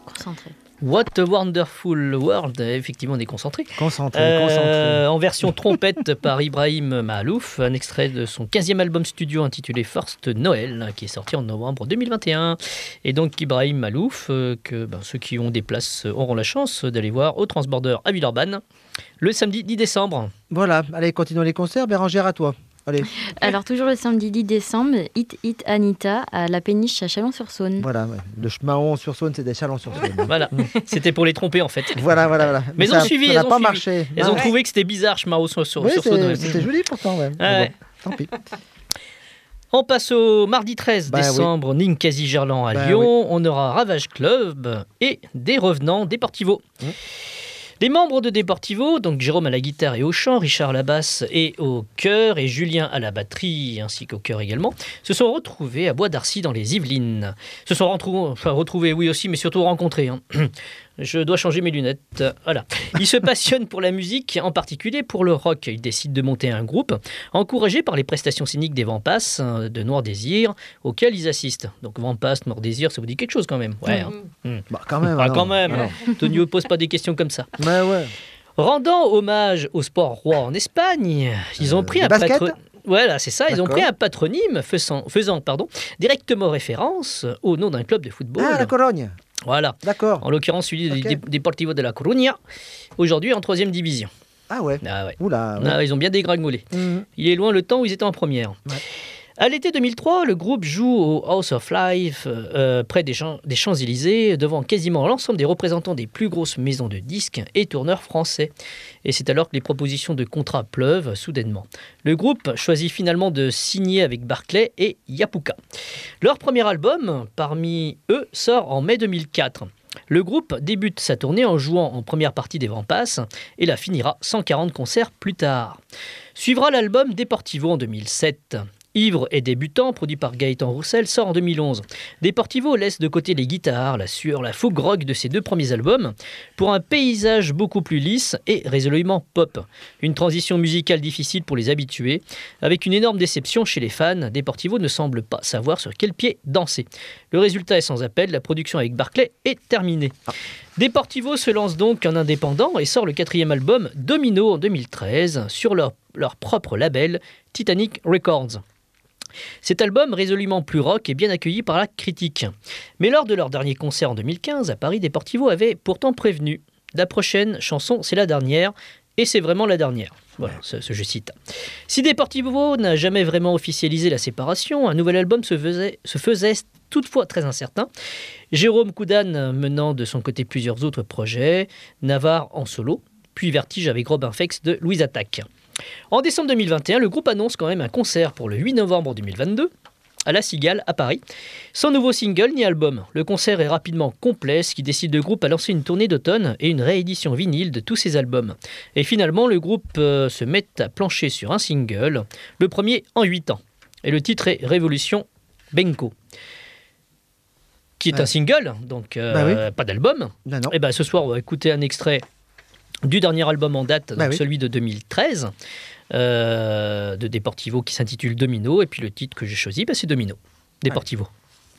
Concentré. What a Wonderful World, effectivement on est concentré. Concentré, Euh, concentré. en version trompette par Ibrahim Mahalouf, un extrait de son quinzième album studio intitulé First Noël, qui est sorti en novembre deux mille vingt et un. Et donc Ibrahim Mahalouf, euh, que ben, ceux qui ont des places auront la chance d'aller voir au Transborder à Villeurbanne le samedi dix décembre. Voilà, allez, continuons les concerts. Bérangère, à toi. Allez, Alors, toujours le samedi dix décembre, Hit Hit Anita à la péniche à Chalon-sur-Saône. voilà, ouais. Le Chemaon-sur-Saône, c'est des Chalons-sur-Saône. Voilà, c'était pour les tromper en fait. Voilà, voilà, voilà. Mais elles ça, ont suivi, ça elles n'a ont pas suivi. marché. Elles Ah ont ouais. trouvé que c'était bizarre, Chemao sur, sur, Oui, sur c'est- Saône. c'était joli pourtant, ouais. Mais Ouais. bon, tant pis. On passe au mardi treize Bah oui. décembre, Ninkasi-Gerland à Bah Lyon. On aura Ravage Club et des revenants Deportivo. Mmh. Les membres de Deportivo, donc Jérôme à la guitare et au chant, Richard à la basse et au chœur, et Julien à la batterie ainsi qu'au chœur également, se sont retrouvés à Bois d'Arcy dans les Yvelines. Se sont retrouvés, enfin retrouvés, oui aussi, mais surtout rencontrés. hein. Je dois changer mes lunettes. Voilà. Ils se passionnent pour la musique, en particulier pour le rock. Ils décident de monter un groupe, encouragés par les prestations scéniques des Vampas euh, de Noir Désir, auxquels ils assistent. Donc Vampas, Noir Désir, ça vous dit quelque chose quand même. Ouais, hein. Mm. Bah, quand même. Ah, alors. quand même. Alors. Tony ne pose pas des questions comme ça. Mais ouais. Rendant hommage au sport roi en Espagne, ils ont Euh, pris le un basket patro- Voilà, c'est ça. Ils ont D'accord. pris un patronyme faisant, faisant pardon, directement référence au nom d'un club de football. Ah, la Cologne. Voilà. D'accord. En l'occurrence, celui Ok. du Dep- Deportivo de la Coruña, aujourd'hui en troisième division. Ah ouais. Ah ouais. Oula. ouais. Ah, ils ont bien dégringolé. Mhm. Il est loin le temps où ils étaient en première. Ouais. À l'été deux mille trois, le groupe joue au House of Life, euh, près des, Champs- des Champs-Élysées, devant quasiment l'ensemble des représentants des plus grosses maisons de disques et tourneurs français. Et c'est alors que les propositions de contrat pleuvent soudainement. Le groupe choisit finalement de signer avec Barclay et Yapuka. Leur premier album, parmi eux, sort en mai deux mille quatre. Le groupe débute sa tournée en jouant en première partie des Vampas et la finira cent quarante concerts plus tard. Suivra l'album Deportivo en deux mille sept. Ivre et débutant, produit par Gaëtan Roussel, sort en deux mille onze. Deportivo laisse de côté les guitares, la sueur, la folk rock de ses deux premiers albums pour un paysage beaucoup plus lisse et résolument pop. Une transition musicale difficile pour les habitués. Avec une énorme déception chez les fans, Deportivo ne semble pas savoir sur quel pied danser. Le résultat est sans appel, la production avec Barclay est terminée. Deportivo se lance donc en indépendant et sort le quatrième album Domino en deux mille treize sur leur, leur propre label Titanic Records. Cet album, résolument plus rock, est bien accueilli par la critique. Mais lors de leur dernier concert en deux mille quinze, à Paris, Deportivo avait pourtant prévenu « La prochaine chanson, c'est la dernière, et c'est vraiment la dernière ». Voilà, ce, ce je cite. Si Deportivo n'a jamais vraiment officialisé la séparation, un nouvel album se faisait, se faisait toutefois très incertain. Jérôme Coudane menant de son côté plusieurs autres projets, Navarre en solo, puis Vertige avec Robin Fex de Louise Attaque. En décembre deux mille vingt et un, le groupe annonce quand même un concert pour le huit novembre deux mille vingt-deux à La Cigale, à Paris, sans nouveau single ni album. Le concert est rapidement complet, ce qui décide le groupe à lancer une tournée d'automne et une réédition vinyle de tous ses albums. Et finalement, le groupe euh, se met à plancher sur un single, le premier en huit ans. Et le titre est Révolution Benko, qui est Ouais. un single, donc euh, Bah oui. pas d'album. Ben non. Et ben ce soir, on va écouter un extrait du dernier album en date, donc Bah oui. celui de deux mille treize, euh, de Deportivo, qui s'intitule Domino. Et puis le titre que j'ai choisi, bah, c'est Domino, Deportivo.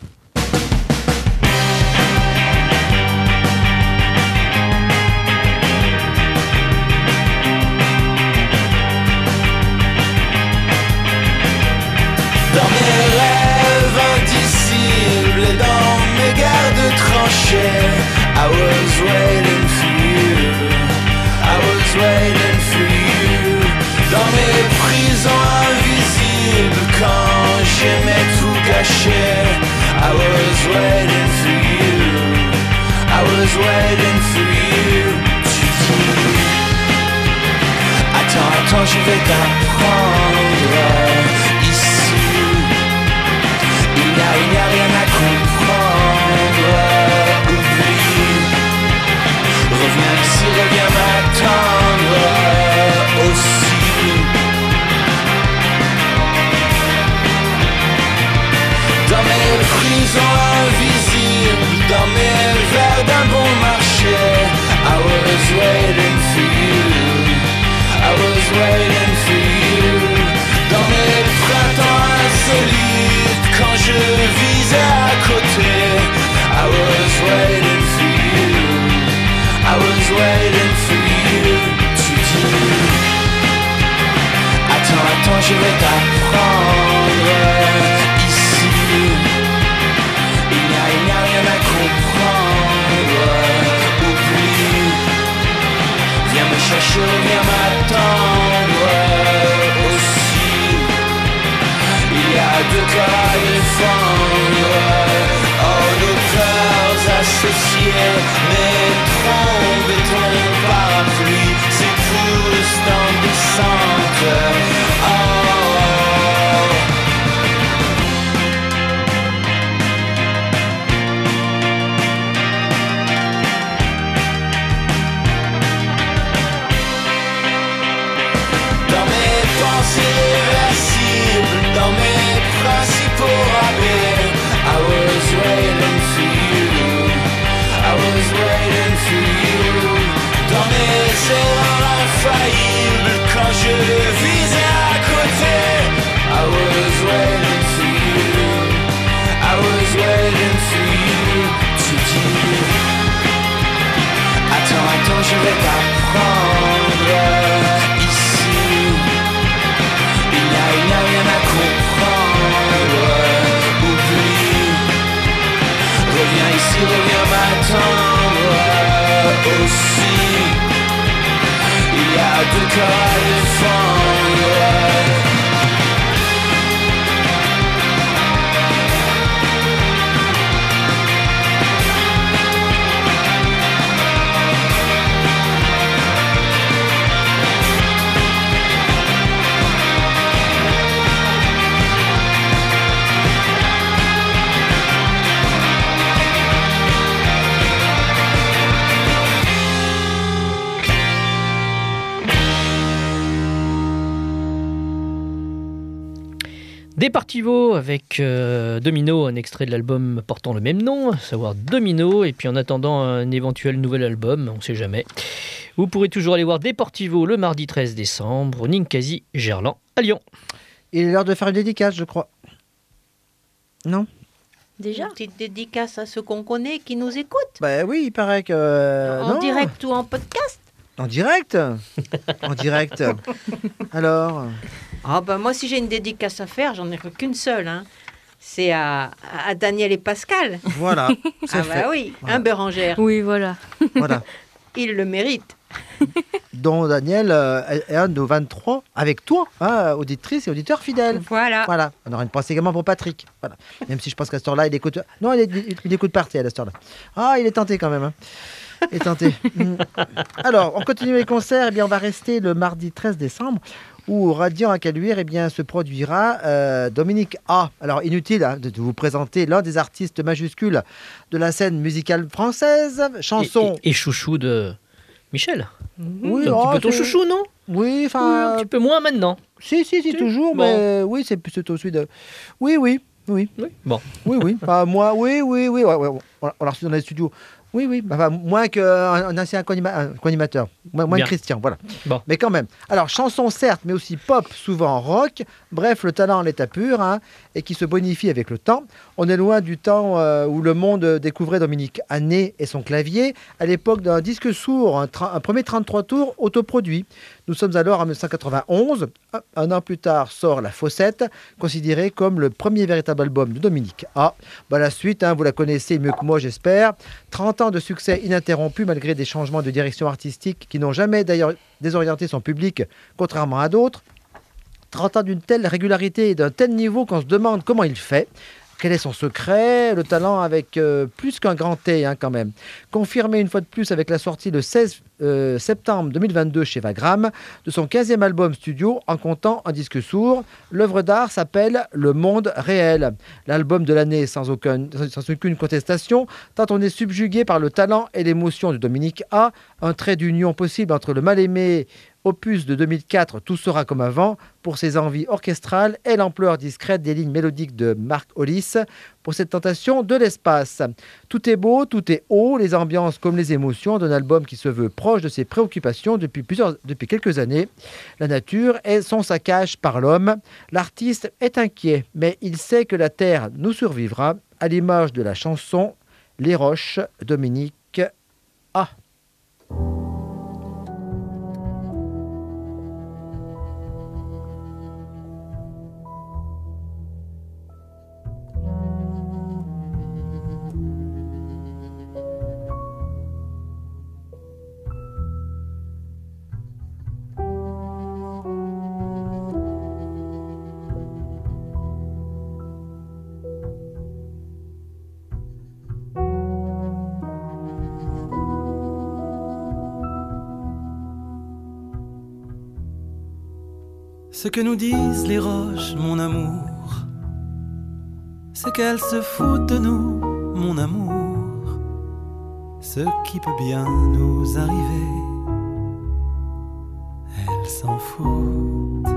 Dans mes rêves indicibles et dans mes gardes tranchées, I was waiting for you, I was waiting for you. Dans mes prisons invisibles, quand j'aimais tout gâcher, I was waiting for you, I was waiting for you. Tu dis, attends, attends, je vais t'apprendre. Il n'y a, il n'y a rien à comprendre. Oublie, reviens ici, reviens m'attendre aussi. Dans mes prisons invisibles, dans mes verres d'un bon marché, I was waiting for you, I was waiting for you. billets, mes trompes et ton parapluie s'écroulent dans descente. Oh. Dans mes pensées irascibles, dans mes principaux rabais, I was waiting for you, I was waiting for you. Dans mes erreurs infaillibles, quand je visais à côté, I was waiting for you, I was waiting for you. Tu dis, attends, attends, je vais t'apprendre ici. Il n'y a, il n'y a rien à comprendre. Oublie, reviens ici, reviens m'attendre aussi. Il y a deux corps à défendre. Deportivo avec euh, Domino, un extrait de l'album portant le même nom, à savoir Domino, et puis en attendant un éventuel nouvel album, on ne sait jamais, vous pourrez toujours aller voir Deportivo le mardi treize décembre au Ninkasi Gerland à Lyon. Il est l'heure de faire une dédicace, je crois. Non ? Déjà une petite dédicace à ceux qu'on connaît qui nous écoutent. Bah oui, il paraît que... euh, En non. direct ou en podcast. En direct En direct. Alors Ah ben moi, si j'ai une dédicace à faire, j'en ai qu'une seule. Hein. C'est à, à Daniel et Pascal. Voilà, c'est Ah fait. bah oui, Voilà. un Bérangère. Oui, voilà. Voilà. Il le mérite. Dont Daniel euh, est un de nos vingt-trois, avec toi, hein, auditrice et auditeur fidèle. Voilà. Voilà. On aura une pensée également pour Patrick. Voilà. Même si je pense qu'à cette heure-là, il écoute... Non, il, il, il écoute pas R T L à cette heure-là. Ah, il est tenté quand même. Hein. Il est tenté. Mm. Alors, on continue les concerts. Eh bien, on va rester le mardi treize décembre, où au Radiant à Caluire, eh bien, se produira euh, Dominique A. Alors, inutile hein, de vous présenter l'un des artistes majuscules de la scène musicale française. Chanson... Et, et, et chouchou de Michel. Oui, c'est un oh, petit peu ton c'est- chouchou, non? Oui, Oui, enfin... un petit peu moins maintenant. Si, si, si, Si. toujours, Bon. mais oui, c'est plutôt celui de... Oui, oui, oui, Oui. Bon. oui, oui. Enfin, moi, oui, oui, oui, ouais, ouais, on on l'a reçu dans les studios. Oui, oui, enfin, moins qu'un un ancien co-anima- un co-animateur, moins, moins Bien. que Christian, voilà. Bon. Mais quand même. Alors, chanson certes, mais aussi pop, souvent rock. Bref, le talent en l'état pur, hein, et qui se bonifie avec le temps. On est loin du temps euh, où le monde découvrait Dominique Anné et son clavier, à l'époque d'un disque sourd, un, tra- un premier trente-trois tours autoproduit. Nous sommes alors en mille neuf cent quatre-vingt-onze. Un, un an plus tard sort La Fossette, considéré comme le premier véritable album de Dominique A. Bah, la suite, hein, vous la connaissez mieux que moi, j'espère. trente ans de succès ininterrompus malgré des changements de direction artistique qui n'ont jamais d'ailleurs désorienté son public, contrairement à d'autres. trente ans d'une telle régularité et d'un tel niveau qu'on se demande comment il fait. Quel est son secret? Le talent avec euh, plus qu'un grand T hein, quand même. Confirmé une fois de plus avec la sortie le seize euh, septembre deux mille vingt-deux chez Vagram de son quinzième album studio en comptant un disque sourd. L'œuvre d'art s'appelle Le Monde Réel. L'album de l'année sans, aucun, sans aucune contestation, tant on est subjugué par le talent et l'émotion de Dominique A. Un trait d'union possible entre le mal-aimé opus de deux mille quatre, Tout sera comme avant, pour ses envies orchestrales et l'ampleur discrète des lignes mélodiques de Marc Hollis, pour cette tentation de l'espace. Tout est beau, tout est haut, les ambiances comme les émotions d'un album qui se veut proche de ses préoccupations depuis, plusieurs, depuis quelques années. La nature et son saccage par l'homme. L'artiste est inquiet, mais il sait que la Terre nous survivra, à l'image de la chanson Les Roches, Dominique A. Ce que nous disent les roches, mon amour, c'est qu'elles se foutent de nous, mon amour. Ce qui peut bien nous arriver, elles s'en foutent.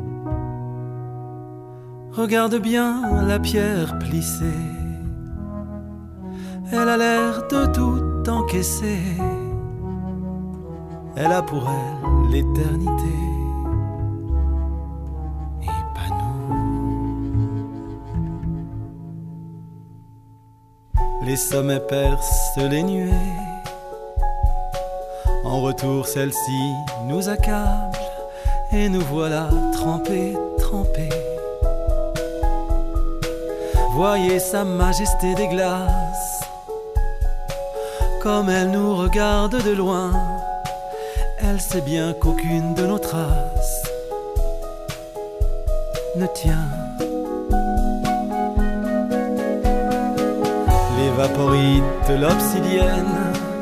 Regarde bien la pierre plissée, elle a l'air de tout encaisser. Elle a pour elle l'éternité. Les sommets percent les nuées. En retour, celle-ci nous accable. Et nous voilà trempés, trempés. Voyez sa majesté des glaces, comme elle nous regarde de loin. Elle sait bien qu'aucune de nos traces ne tient. L'évaporite, l'obsidienne,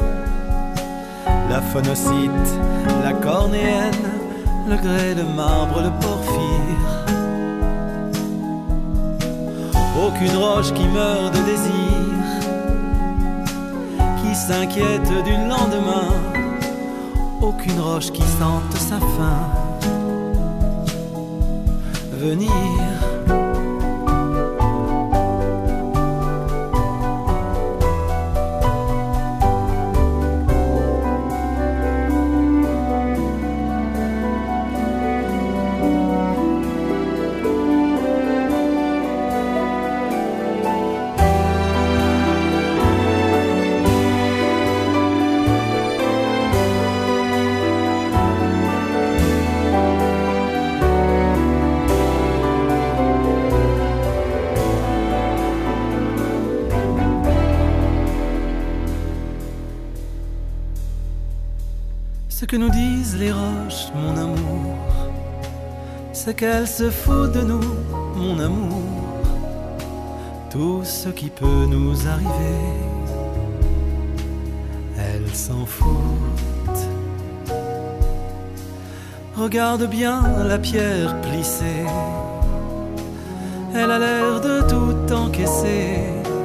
la phonocyte, la cornéenne, le grès, le marbre, le porphyre. Aucune roche qui meurt de désir, qui s'inquiète du lendemain. Aucune roche qui sente sa faim venir. Ce que nous disent les roches, mon amour, c'est qu'elles se foutent de nous, mon amour. Tout ce qui peut nous arriver, elles s'en foutent. Regarde bien la pierre plissée, elle a l'air de tout encaisser.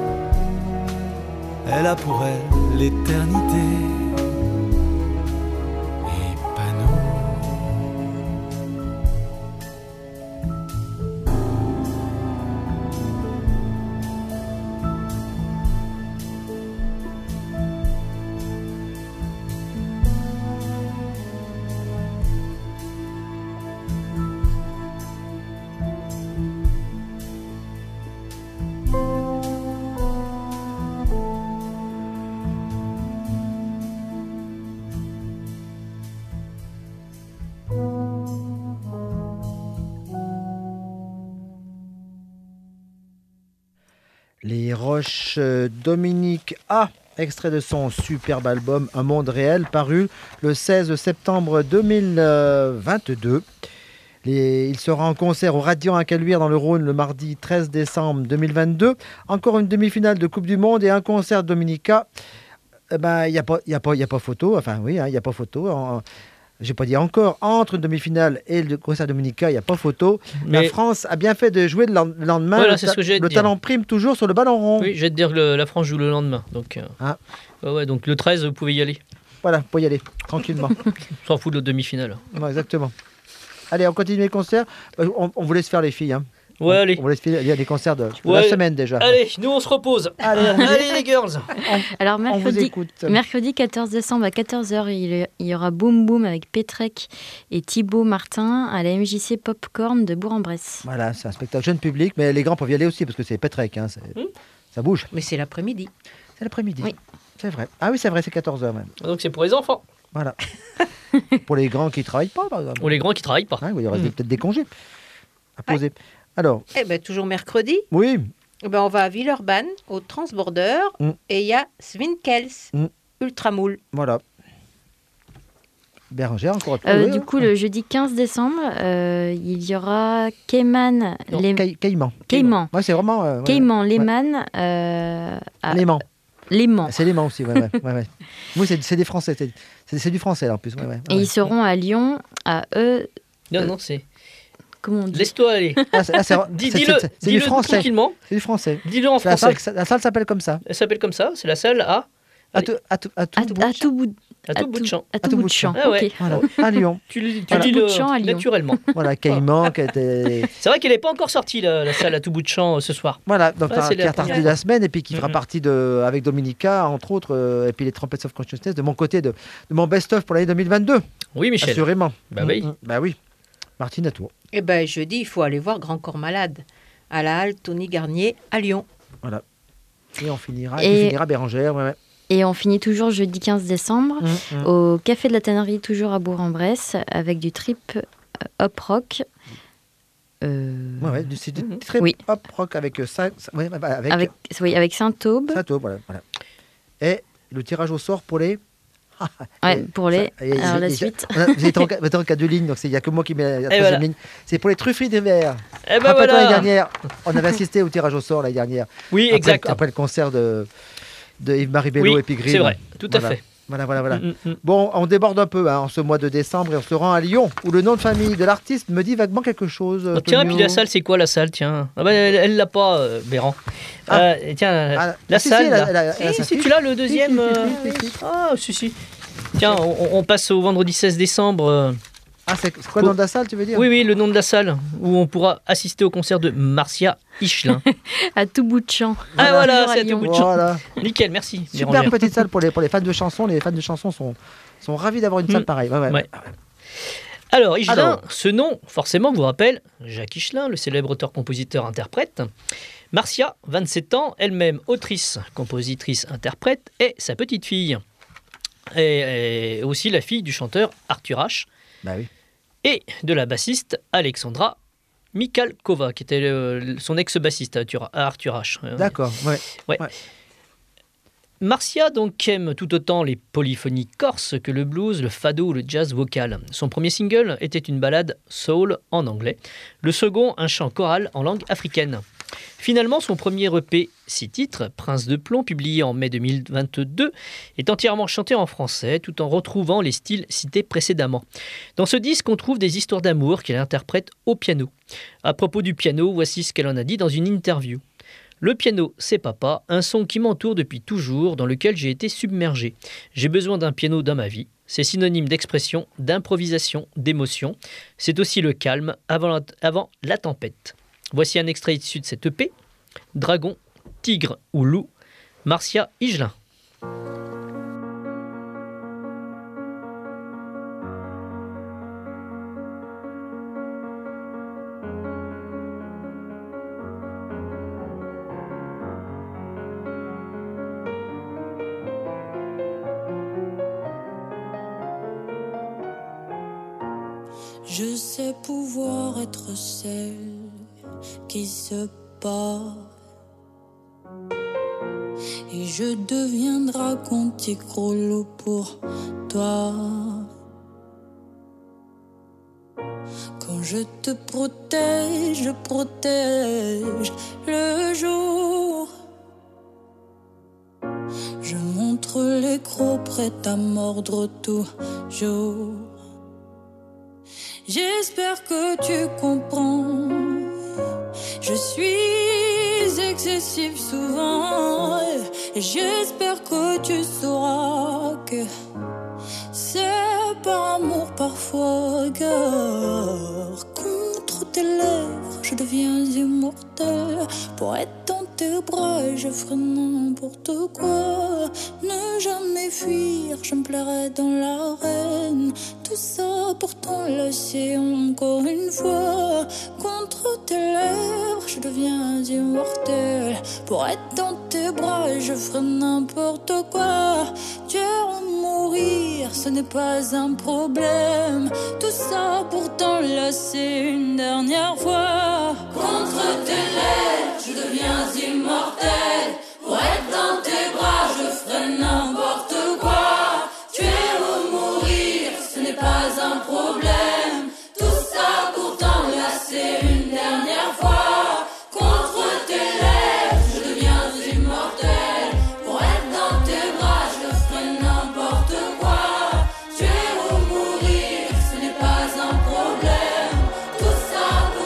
Elle a pour elle l'éternité. Les Roches, euh, Dominique A, extrait de son superbe album Un monde réel, paru le seize septembre deux mille vingt-deux. Les, il sera en concert au Radiant à Caluire dans le Rhône le mardi treize décembre deux mille vingt-deux. Encore une demi-finale de Coupe du Monde et un concert Dominique A. Il eh ben, n'y a, a, a pas photo, enfin oui, il hein, n'y a pas photo. En, j'ai pas dit encore, entre une demi-finale et le concert Dominica, il n'y a pas photo. Mais la France a bien fait de jouer le lendemain. Voilà, le c'est ce que j'ai le talent prime toujours sur le ballon rond. Oui, je vais te dire que le, la France joue le lendemain. Donc, euh, ah. ouais, ouais, donc le treize, vous pouvez y aller. Voilà, vous pouvez y aller, tranquillement. On s'en fout de la demi-finale. Ouais, exactement. Allez, on continue les concerts. On, on vous laisse faire les filles. Hein. Ouais, allez. On vous laisse faire, il y a des concerts de, de ouais, la semaine déjà. Allez, nous on se repose. Allez, allez les girls. On, Alors mercredi, mercredi quatorze décembre à quatorze heures, il y aura Boom Boom avec Pétrec et Thibaut Martin à la M J C Popcorn de Bourg-en-Bresse. Voilà, c'est un spectacle jeune public, mais les grands peuvent y aller aussi parce que c'est Pétrec. Hein, c'est, hum. Ça bouge. Mais c'est l'après-midi. C'est l'après-midi. Oui. C'est vrai. Ah oui, c'est vrai, c'est quatorze heures même. Donc c'est pour les enfants. Voilà. Pour les grands qui ne travaillent pas, par exemple. Ou les grands qui ne travaillent pas. Ah, il y aura mmh. peut-être des congés à poser. Ouais. Alors. Eh ben, toujours mercredi. Oui. Eh ben, on va à Villeurbanne, au Transborder, mmh. et il y a Swinkels, mmh. Ultramoule. Voilà. Bérangère, encore un peu. Euh, du coup, le jeudi quinze décembre, euh, il y aura Cayman. Les... Cay- Caïman. Caïman. Ouais, c'est vraiment. Euh, ouais, Cayman, ouais. Lehman. Euh, à... Léman. Léman. C'est Léman aussi, ouais, ouais, ouais, ouais. Oui, c'est, c'est des Français, c'est, c'est, c'est du français là, en plus. Ouais, ouais, et ouais. ils seront à Lyon, à eux. Non, non, c'est. comment on dit? Laisse-toi aller. Ah, c'est, là, c'est, Dis, c'est, dis-le, c'est, c'est dis-le du français. tranquillement. C'est du français. Dis-le en La français. salle, la salle s'appelle comme ça. Elle s'appelle comme ça. C'est la salle à À tout, à tout, à tout, À, bout- à tout bout, à tout bout de champ. à tout bout de champ. Ah ouais. Ok. Voilà, à Lyon. Tu, le- tu Voilà. dis Bout de le- champ à Lyon. naturellement. Voilà, Caïman, qui était... C'est vrai qu'elle n'est pas encore sortie, la, la salle à tout bout de champ, euh, ce soir. Voilà, donc Ouais, t'as- c'est qui la a tardé première. la semaine et puis qui fera Mhm. partie de, avec Dominica, entre autres, euh, et puis les Trumpets of Consciousness, de mon côté, de, de mon best-of pour l'année deux mille vingt-deux. Oui, Michel. Assurément. Bah oui. Mhm. Bah oui. Martine, à toi. Eh ben, jeudi, il faut aller voir Grand Corps Malade à la halle Tony Garnier à Lyon. Voilà. Et on finira, Et- et... finira Bérangère. Ouais, ouais. Et on finit toujours jeudi quinze décembre Mhm, mhm. au Café de la Tannerie, toujours à Bourg-en-Bresse, avec du trip euh, hop rock. Euh, Ouais, ouais, du- c'est du Mhm. très Oui. hop rock avec euh, cinq, ouais, ouais, avec, avec, oui, avec Saint-Aube. Sato, voilà, voilà. Et le tirage au sort pour les. Ouais, Et pour les. ça- et- Alors et- la et- suite. on a- Vous êtes en, vous êtes en cas de ligne, donc il n'y a que moi qui mets la troisième voilà. ligne. C'est pour les trufferis d'hiver. Eh ben Rappelle-toi, voilà. l'année dernière, on avait assisté au tirage au sort l'année dernière. Oui, Après, exact. Après le concert de, de Yves-Marie Bello Oui, et Pigrine. c'est vrai, tout à Voilà. fait. Voilà, voilà, voilà. Mm, mm, mm. Bon, on déborde un peu hein, en ce mois de décembre et on se rend à Lyon, où le nom de famille de l'artiste me dit vaguement quelque chose. Oh, tiens, Pogno. puis la salle, c'est quoi la salle? Tiens, ah bah, elle elle l'a pas, euh, Béran. Ah. Euh, tiens, la, Ah, la si, salle. si, là. elle a- elle a- elle a Si, sa si, fiche. tu l'as le deuxième. Si, si, euh, si, si, si. Ah, si, si. Tiens, on, on passe au vendredi seize décembre. euh, Ah, c'est c'est quoi le nom de la salle, tu veux dire? Oui, oui, le nom de la salle où on pourra assister au concert de Marcia Hichelin. À tout bout de champ. Ah voilà, Toujours à c'est à tout Lyon. bout de champ. Voilà. Nickel, merci. Super Bérangère. petite salle pour les, pour les fans de chansons. Les fans de chansons sont, sont ravis d'avoir une salle Mm. pareille. Ouais, ouais. Ouais. Alors, Hichelin, Alors. ce nom, forcément, vous rappelle Jacques Hichelin, le célèbre auteur-compositeur-interprète. Marcia, vingt-sept ans, elle-même autrice, compositrice, interprète, et sa petite fille. Et, et aussi la fille du chanteur Arthur H. Bah oui. Et de la bassiste Alexandra Mikalkova, qui était le- son ex-bassiste Arthur, Arthur H. Euh, D'accord. Ouais. Ouais. Ouais. Marcia donc aime tout autant les polyphonies corses que le blues, le fado ou le jazz vocal. Son premier single était une ballade soul en anglais, le second un chant choral en langue africaine. Finalement, son premier E P, six titres, Prince de plomb, publié en mai deux mille vingt-deux, est entièrement chanté en français tout en retrouvant les styles cités précédemment. Dans ce disque, on trouve des histoires d'amour qu'elle interprète au piano. À propos du piano, voici ce qu'elle en a dit dans une interview. Le piano, c'est papa, un son qui m'entoure depuis toujours, dans lequel j'ai été submergé. J'ai besoin d'un piano dans ma vie. C'est synonyme d'expression, d'improvisation, d'émotion. C'est aussi le calme avant la, avant la tempête. Voici un extrait issu de cette E P. Dragon, tigre ou loup, Marcia Hichelin. Je sais pouvoir être celle qui se bat et je deviendrai Conticrolo pour toi. Quand je te protège, je protège le jour. Je montre les crocs prêts à mordre toujours. J'espère que tu comprends. Je suis excessif souvent. Et j'espère que tu sauras que c'est par amour parfois. Car contre tes lèvres, je deviens immortel. Pour être dans tes bras, je ferai n'importe quoi. Ne jamais fuir, je me plairai dans l'arène. Tout ça pour t'enlacer encore une fois. Contre tes lèvres, je deviens immortel. Pour être dans tes bras, je ferai n'importe quoi. Tuer ou mourir, ce n'est pas un problème. Tout ça pour t'enlacer une dernière fois. Contre tes lèvres, je deviens immortel. Pour être dans tes bras, je ferai n'importe quoi. Tuer ou mourir, ce n'est pas un problème. Tout ça pour t'enlacer une dernière fois. Contre tes lèvres, je deviens immortel. Pour être dans tes bras, je ferai n'importe quoi. Tuer ou mourir, ce n'est pas un problème. Tout ça pour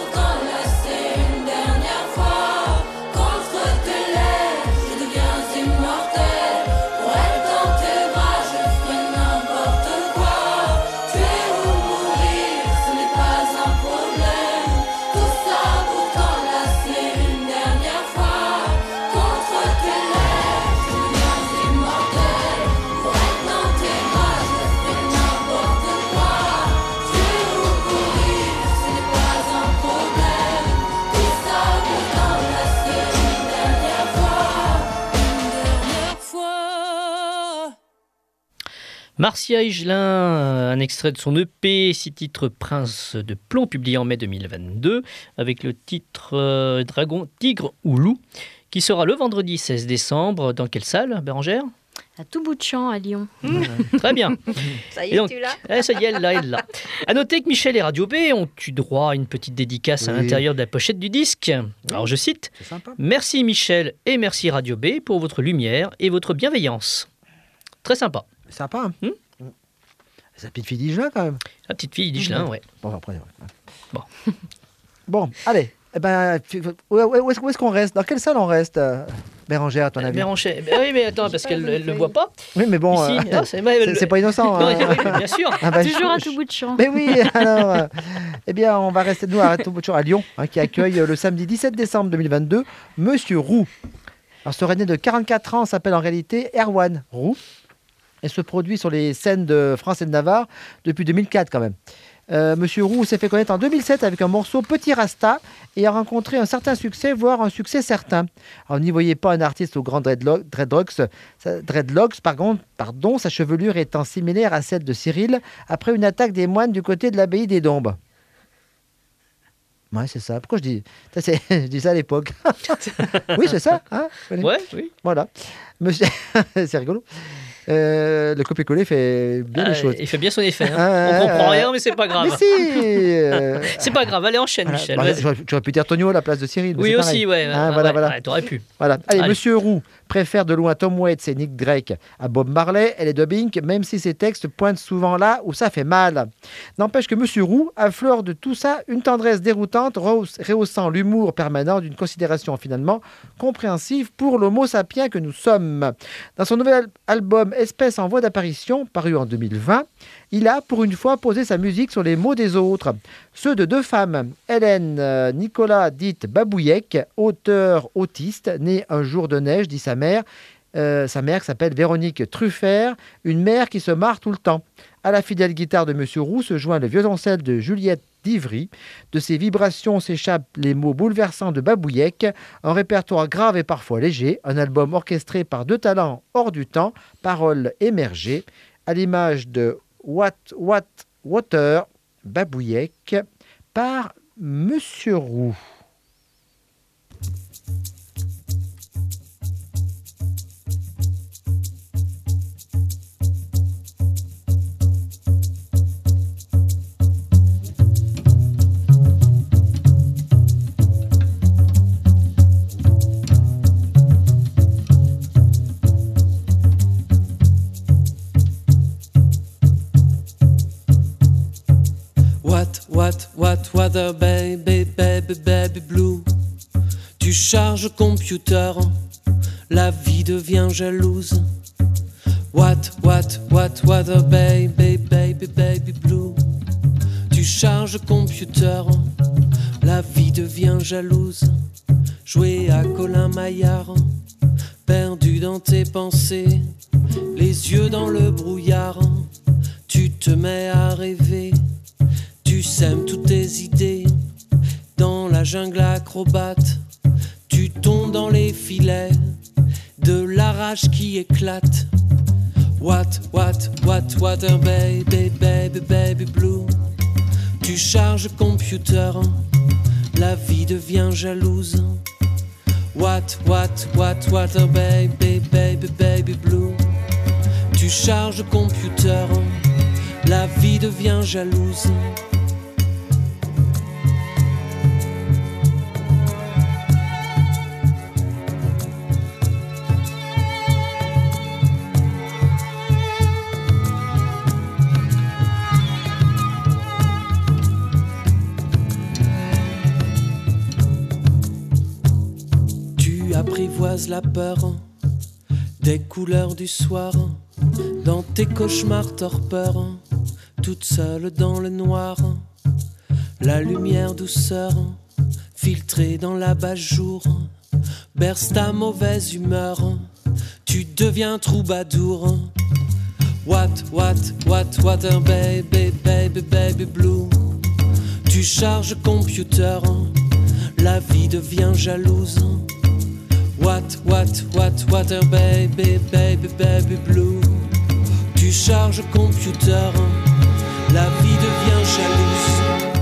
Marcia Higelin, un extrait de son E P, six titres Prince de Plomb, publié en mai deux mille vingt-deux, avec le titre euh, Dragon, Tigre ou Loup, qui sera le vendredi seize décembre. Dans quelle salle, Bérangère ? À tout bout de champ, à Lyon. Mmh. Très bien. Ça y est, donc, tu l'as eh, ça y est, elle l'a, elle l'a. À noter que Michel et Radio B ont eu droit à une petite dédicace oui. à l'intérieur de la pochette du disque. Alors je cite « Merci Michel et merci Radio B pour votre lumière et votre bienveillance. » Très sympa. Sympa, hein mmh. C'est la petite fille d'Higelin, quand même. La petite fille d'Higelin, mmh. ouais. Bon, après, ouais. Bon. Bon, allez. Eh ben, où est-ce, où est-ce qu'on reste ? Dans quelle salle on reste, euh, Bérangère, à ton avis ? Bérangère, oui, mais attends, parce qu'elle ne le voit pas. Oui, mais bon, Ici, euh, non, c'est, c'est, c'est pas innocent. Non, hein. oui, bien sûr. Ah bah, Toujours je, à tout bout de champ. Mais oui, alors, euh, eh bien, on va rester nous à tout bout de champ à Lyon, hein, qui accueille euh, le samedi dix-sept décembre deux mille vingt-deux, Monsieur Roux. Alors, ce rené de quarante-quatre ans s'appelle en réalité Erwan Roux et se produit sur les scènes de France et de Navarre depuis deux mille quatre quand même. Euh, Monsieur Roux s'est fait connaître en deux mille sept avec un morceau Petit Rasta et a rencontré un certain succès, voire un succès certain. Alors n'y voyez pas un artiste au grand dreadlo- dreadlocks, dreadlocks pardon, pardon, sa chevelure étant similaire à celle de Cyril après une attaque des moines du côté de l'abbaye des Dombes. Ouais, c'est ça. Pourquoi je dis ça, c'est... Je dis ça à l'époque. Oui, c'est ça. Hein ouais, oui. Voilà. Monsieur... c'est rigolo. Euh, le copier-coller fait bien ah, les choses. Il fait bien son effet. Hein. Euh, On comprend euh, rien, mais c'est pas grave. Mais si euh... C'est pas grave, allez, enchaîne, voilà. Michel. Bah, j'aurais, j'aurais pu dire Tonio à la place de Cyril. Oui, aussi, ouais. Hein, ouais, voilà, ouais, voilà. ouais, t'aurais pu. Voilà. Allez, Allez, Monsieur Roux préfère de loin Tom Waits et Nick Drake à Bob Marley et les dubbing, même si ses textes pointent souvent là où ça fait mal. N'empêche que Monsieur Roux affleure de tout ça une tendresse déroutante, rehaussant l'humour permanent d'une considération finalement compréhensive pour l'homo sapiens que nous sommes. Dans son nouvel album Espèce en voie d'apparition, paru en deux mille vingt, il a pour une fois posé sa musique sur les mots des autres, ceux de deux femmes, Hélène euh, Nicolas dite Babouillec, auteure autiste, née un jour de neige, dit sa mère, euh, sa mère qui s'appelle Véronique Truffert, une mère qui se marre tout le temps. À la fidèle guitare de Monsieur Roux se joint le violoncelle de Juliette d'Ivry. De ses vibrations s'échappent les mots bouleversants de Babouillec, un répertoire grave et parfois léger, un album orchestré par deux talents hors du temps, paroles émergées, à l'image de What, What, Water, Babouillec, par Monsieur Roux. What, what, what, baby, baby, baby blue. Tu charges computer, la vie devient jalouse. What, what, what, what, baby, baby, baby blue. Tu charges computer, la vie devient jalouse. Jouer à Colin Maillard, perdu dans tes pensées, les yeux dans le brouillard, tu te mets à rêver. Tu sèmes toutes tes idées dans la jungle acrobate. Tu tombes dans les filets de la rage qui éclate. What, what, what, what, baby, baby, baby blue. Tu charges computer, la vie devient jalouse. What, what, what, what, baby, baby, baby blue. Tu charges computer, la vie devient jalouse. Apprivoise la peur des couleurs du soir dans tes cauchemars torpeurs, toute seule dans le noir. La lumière douceur filtrée dans l'abat-jour berce ta mauvaise humeur. Tu deviens troubadour. What, what, what, what, baby, baby, baby blue. Tu charges computer, la vie devient jalouse. What, what, what, what, baby, baby, baby blue. Tu Tu charges computer, la vie devient jalouse.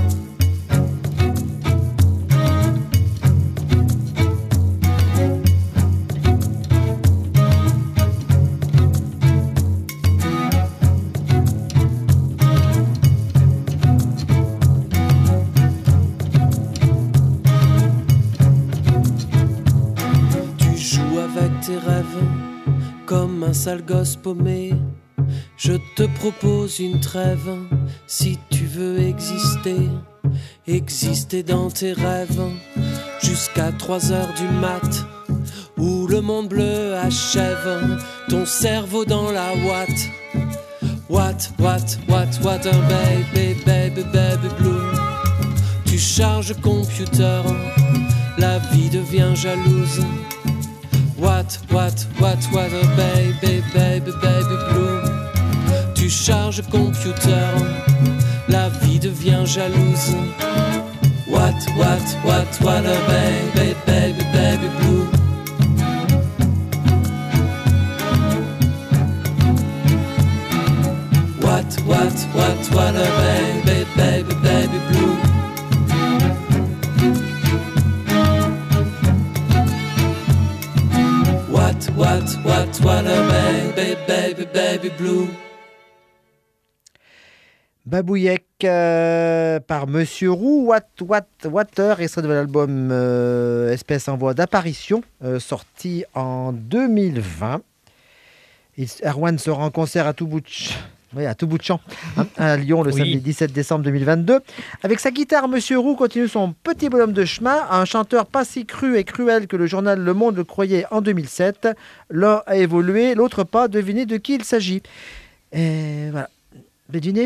Tes rêves comme un sale gosse paumé. Je te propose une trêve si tu veux exister. Exister dans tes rêves jusqu'à trois heures du mat, où le monde bleu achève ton cerveau dans la ouate. What, what, what, what a baby, baby, baby blue. Tu charges computer, la vie devient jalouse. What, what, what, what a baby, baby, baby blue. Tu charges computer, la vie devient jalouse. What, what, what, what a baby, baby, baby blue. What, what, what, what a baby, baby, baby blue. What, what, what, what a baby, baby, baby blue. Babouillec euh, par Monsieur Roux, What, What, Water, extrait de l'album euh, Espèce en voie d'apparition, euh, sorti en deux mille vingt. Et Erwan sera en concert à tout bout de, ch... oui, à tout bout de champ, hein, à Lyon, le oui. samedi dix-sept décembre deux mille vingt-deux. Avec sa guitare, Monsieur Roux continue son petit bonhomme de chemin, un chanteur pas si cru et cruel que le journal Le Monde le croyait en deux mille sept. L'un a évolué, l'autre pas. Devinez de qui il s'agit. Et voilà. Bédiné ?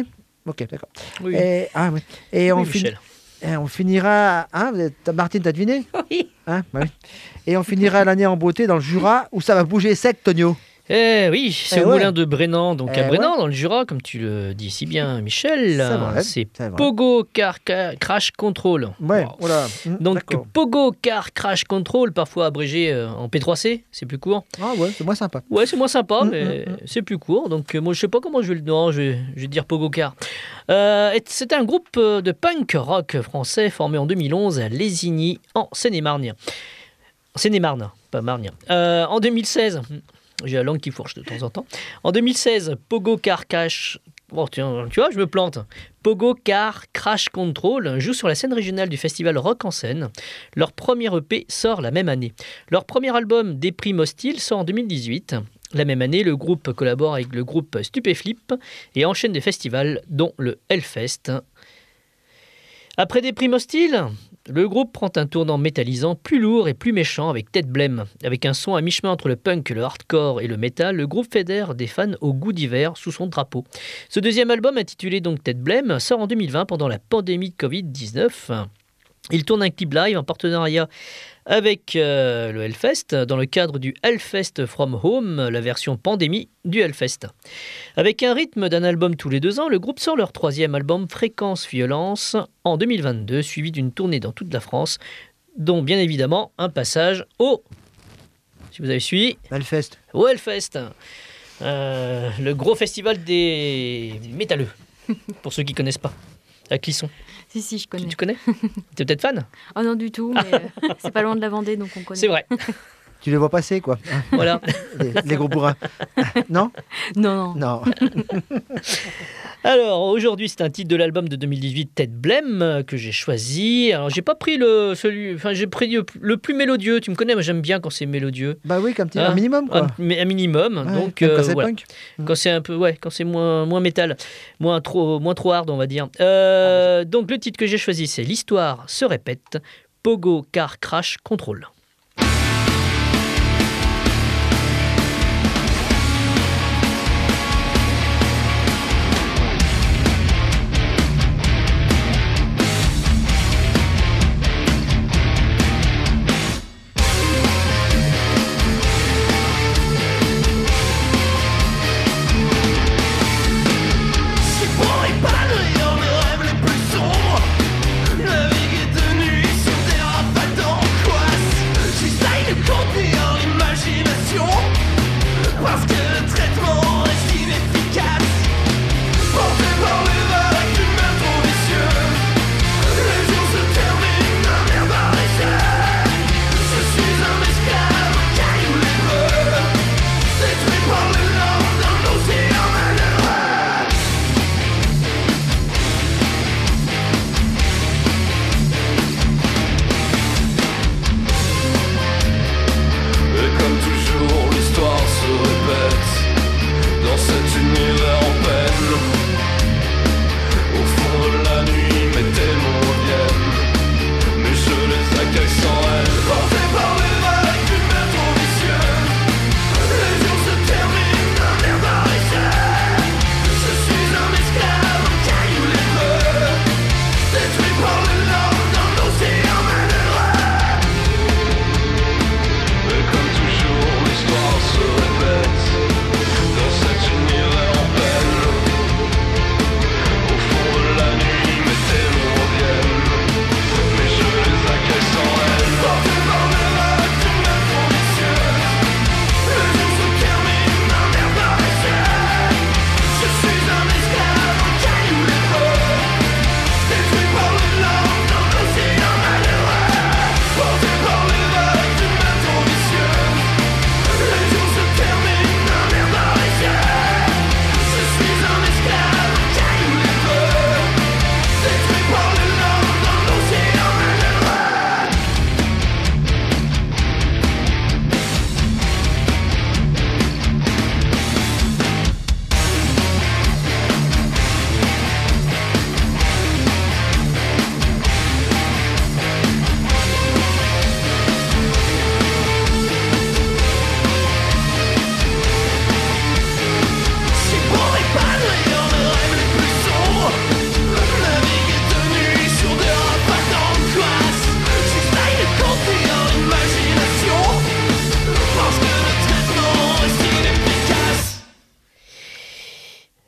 Ok, d'accord. Oui. Et, ah, oui. Et oui, on, fin... et on finira... Hein, Martine, t'as deviné ? Oui. Hein, bah oui. Et on finira l'année en beauté dans le Jura, où ça va bouger sec, Tonio. Eh oui, c'est eh au ouais. moulin de Brennan, donc eh à Brennan, ouais. dans le Jura, comme tu le dis si bien, Michel. C'est, vrai, c'est, c'est Pogo Car Crash Control. Ouais, wow. voilà. Mmh, donc d'accord. Pogo Car Crash Control, parfois abrégé euh, en P trois C, c'est plus court. Ah ouais, c'est moins sympa. Ouais, c'est moins sympa, mmh, mais mmh. c'est plus court. Donc euh, moi, je sais pas comment je vais le non, je vais, je vais dire Pogo Car. Euh, c'était un groupe de punk rock français formé en deux mille onze à Lésigny, en Seine-et-Marne. Seine-et-Marne, pas Marne. Euh, en deux mille seize. J'ai la langue qui fourche de temps en temps. En deux mille seize, Pogo Car Crash... Oh, tiens, tu vois, je me plante. Pogo Car Crash Control joue sur la scène régionale du festival Rock en Seine. Leur premier E P sort la même année. Leur premier album, Des Primes Hostiles, sort en deux mille dix-huit. La même année, le groupe collabore avec le groupe Stupéflip et enchaîne des festivals, dont le Hellfest. Après Des Primes Hostiles, le groupe prend un tournant métallisant plus lourd et plus méchant avec Tête Blême. Avec un son à mi-chemin entre le punk, le hardcore et le métal, le groupe fédère des fans au goût divers sous son drapeau. Ce deuxième album, intitulé donc Tête Blême, sort en deux mille vingt pendant la pandémie de covid dix-neuf. Il tourne un clip live en partenariat avec euh, le Hellfest dans le cadre du Hellfest From Home, la version pandémie du Hellfest. Avec un rythme d'un album tous les deux ans, le groupe sort leur troisième album Fréquence Violence en deux mille vingt-deux, suivi d'une tournée dans toute la France, dont bien évidemment un passage au... Si vous avez suivi... Hellfest. Au Hellfest. Euh, le gros festival des métalleux, pour ceux qui ne connaissent pas, à Clisson. Si, si, je connais. Tu, tu connais ? T'es peut-être fan ? Oh non, du tout, mais euh, c'est pas loin de la Vendée, donc on connaît. C'est vrai. Tu les vois passer, quoi. Voilà. Les, les gros bourrins. Non ? Non, non. Non. Alors, aujourd'hui, c'est un titre de l'album de deux mille dix-huit, Tête Blême, que j'ai choisi. Alors, j'ai pas pris le, celui, enfin, j'ai pris le, le plus mélodieux. Tu me connais, moi j'aime bien quand c'est mélodieux. Bah oui, comme un, un minimum, quoi. Un, un minimum. Ouais, donc, euh, quand c'est voilà. punk. Quand c'est un peu, ouais, quand c'est moins, moins métal, moins trop, moins trop hard, on va dire. Euh, donc, le titre que j'ai choisi, c'est L'histoire se répète, Pogo Car Crash Control. La vie est de nuit sur des rafales d'angoisse.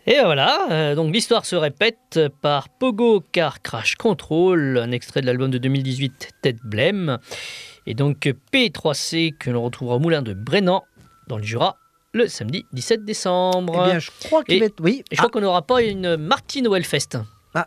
Et voilà, euh, donc l'histoire se répète par Pogo Car Crash Control, un extrait de l'album de deux mille dix-huit, Tête Blême. Et donc P trois C que l'on retrouvera au Moulin de Brennan, dans le Jura, le samedi dix-sept décembre. Eh bien, je crois qu'il et, va être... Oui. Et je ah. crois qu'on n'aura pas une Martine au Hellfest. Ah.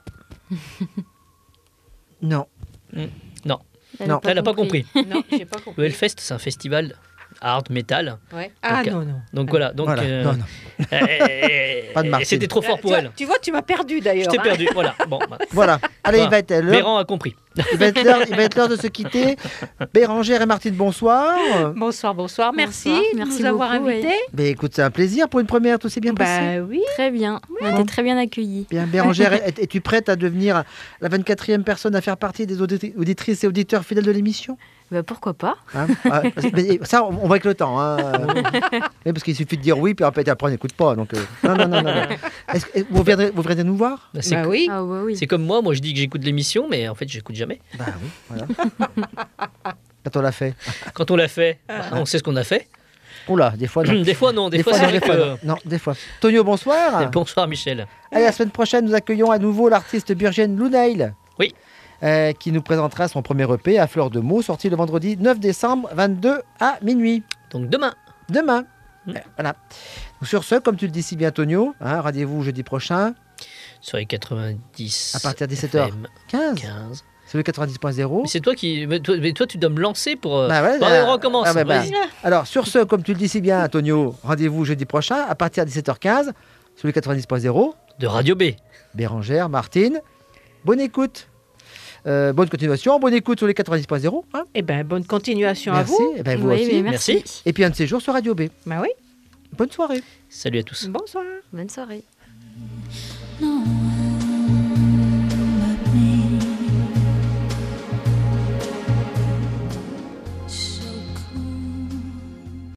Non. Mmh. Non. Elle non. n'a pas, Elle pas compris. Non, j'ai pas compris. Le Hellfest, c'est un festival hard metal. Ouais. Ah donc, non, non. Donc voilà. Donc, voilà. euh, non, non. euh, Pas de Martine. C'était trop fort Euh, pour tu, elle. Tu vois, tu m'as perdu d'ailleurs. Je t'ai hein. perdu. Voilà. Bon, bah. Voilà. Allez, Voilà. il va être l'heure. Béran a compris. Il va être l'heure, il va être l'heure de se quitter. Bérangère et Martine, bonsoir. Bonsoir, bonsoir. Merci Bonsoir. de Merci nous avoir beaucoup, invités. Mais écoute, c'est un plaisir pour une première, tout s'est bien passé. Bah oui. Très bien. On a été très bien accueillis. Bien, Bérangère, es- es-tu prête à devenir la vingt-quatrième personne à faire partie des auditri- auditrices et auditeurs fidèles de l'émission? Bah, pourquoi pas? Hein Ah, mais ça, on on va avec le temps. Hein. Mais parce qu'il suffit de dire oui, puis après, après on n'écoute pas. Donc, euh, non, non, non, non. non. Est-ce que- vous, viendrez, vous viendrez nous voir? Bah, c'est, Bah co- oui. Ah bah oui. c'est comme moi. Moi, je dis que j'écoute l'émission, mais en fait, j'écoute jamais. Bah oui, voilà. Quand on l'a fait. Quand on l'a fait, bah, on sait ce qu'on a fait. Oula, des fois, non. Des fois, non. Des, Des fois, fois, c'est non, vrai des fois, que. non. Non, des fois. Tonio, bonsoir. Bonsoir, Michel. Allez, la semaine prochaine, nous accueillons à nouveau l'artiste Burgienne Lounail. Oui. Euh, qui nous présentera son premier E P à fleur de mots, sorti le vendredi neuf décembre, vingt-deux à minuit. Donc demain. Demain. Mm. Euh, Voilà. Donc, sur ce, comme tu le dis si bien, Tonio, hein, rendez-vous jeudi prochain Sur les quatre-vingt-dix. à partir de dix-sept heures quinze. quinze. C'est le quatre-vingt-dix point zéro. Mais c'est toi qui. Mais toi, mais toi, tu dois me lancer pour. euh, Bah ouais, bon, bah, on recommence. ah bah, bah. Vas-y. Alors, sur ce, comme tu le dis si bien, Antonio, rendez-vous jeudi prochain à partir de dix-sept heures quinze sur le quatre-vingt-dix point zéro. De Radio B. Bérangère, Martine, bonne écoute. Euh, bonne continuation, bonne écoute sur les quatre-vingt-dix point zéro. Hein. Eh ben, bonne continuation Merci. à vous. Et ben, vous Oui, aussi. mais merci. Merci. Et puis un de ces jours sur Radio B. Bah oui. Bonne soirée. Salut à tous. Bonsoir. Bonne soirée. Non.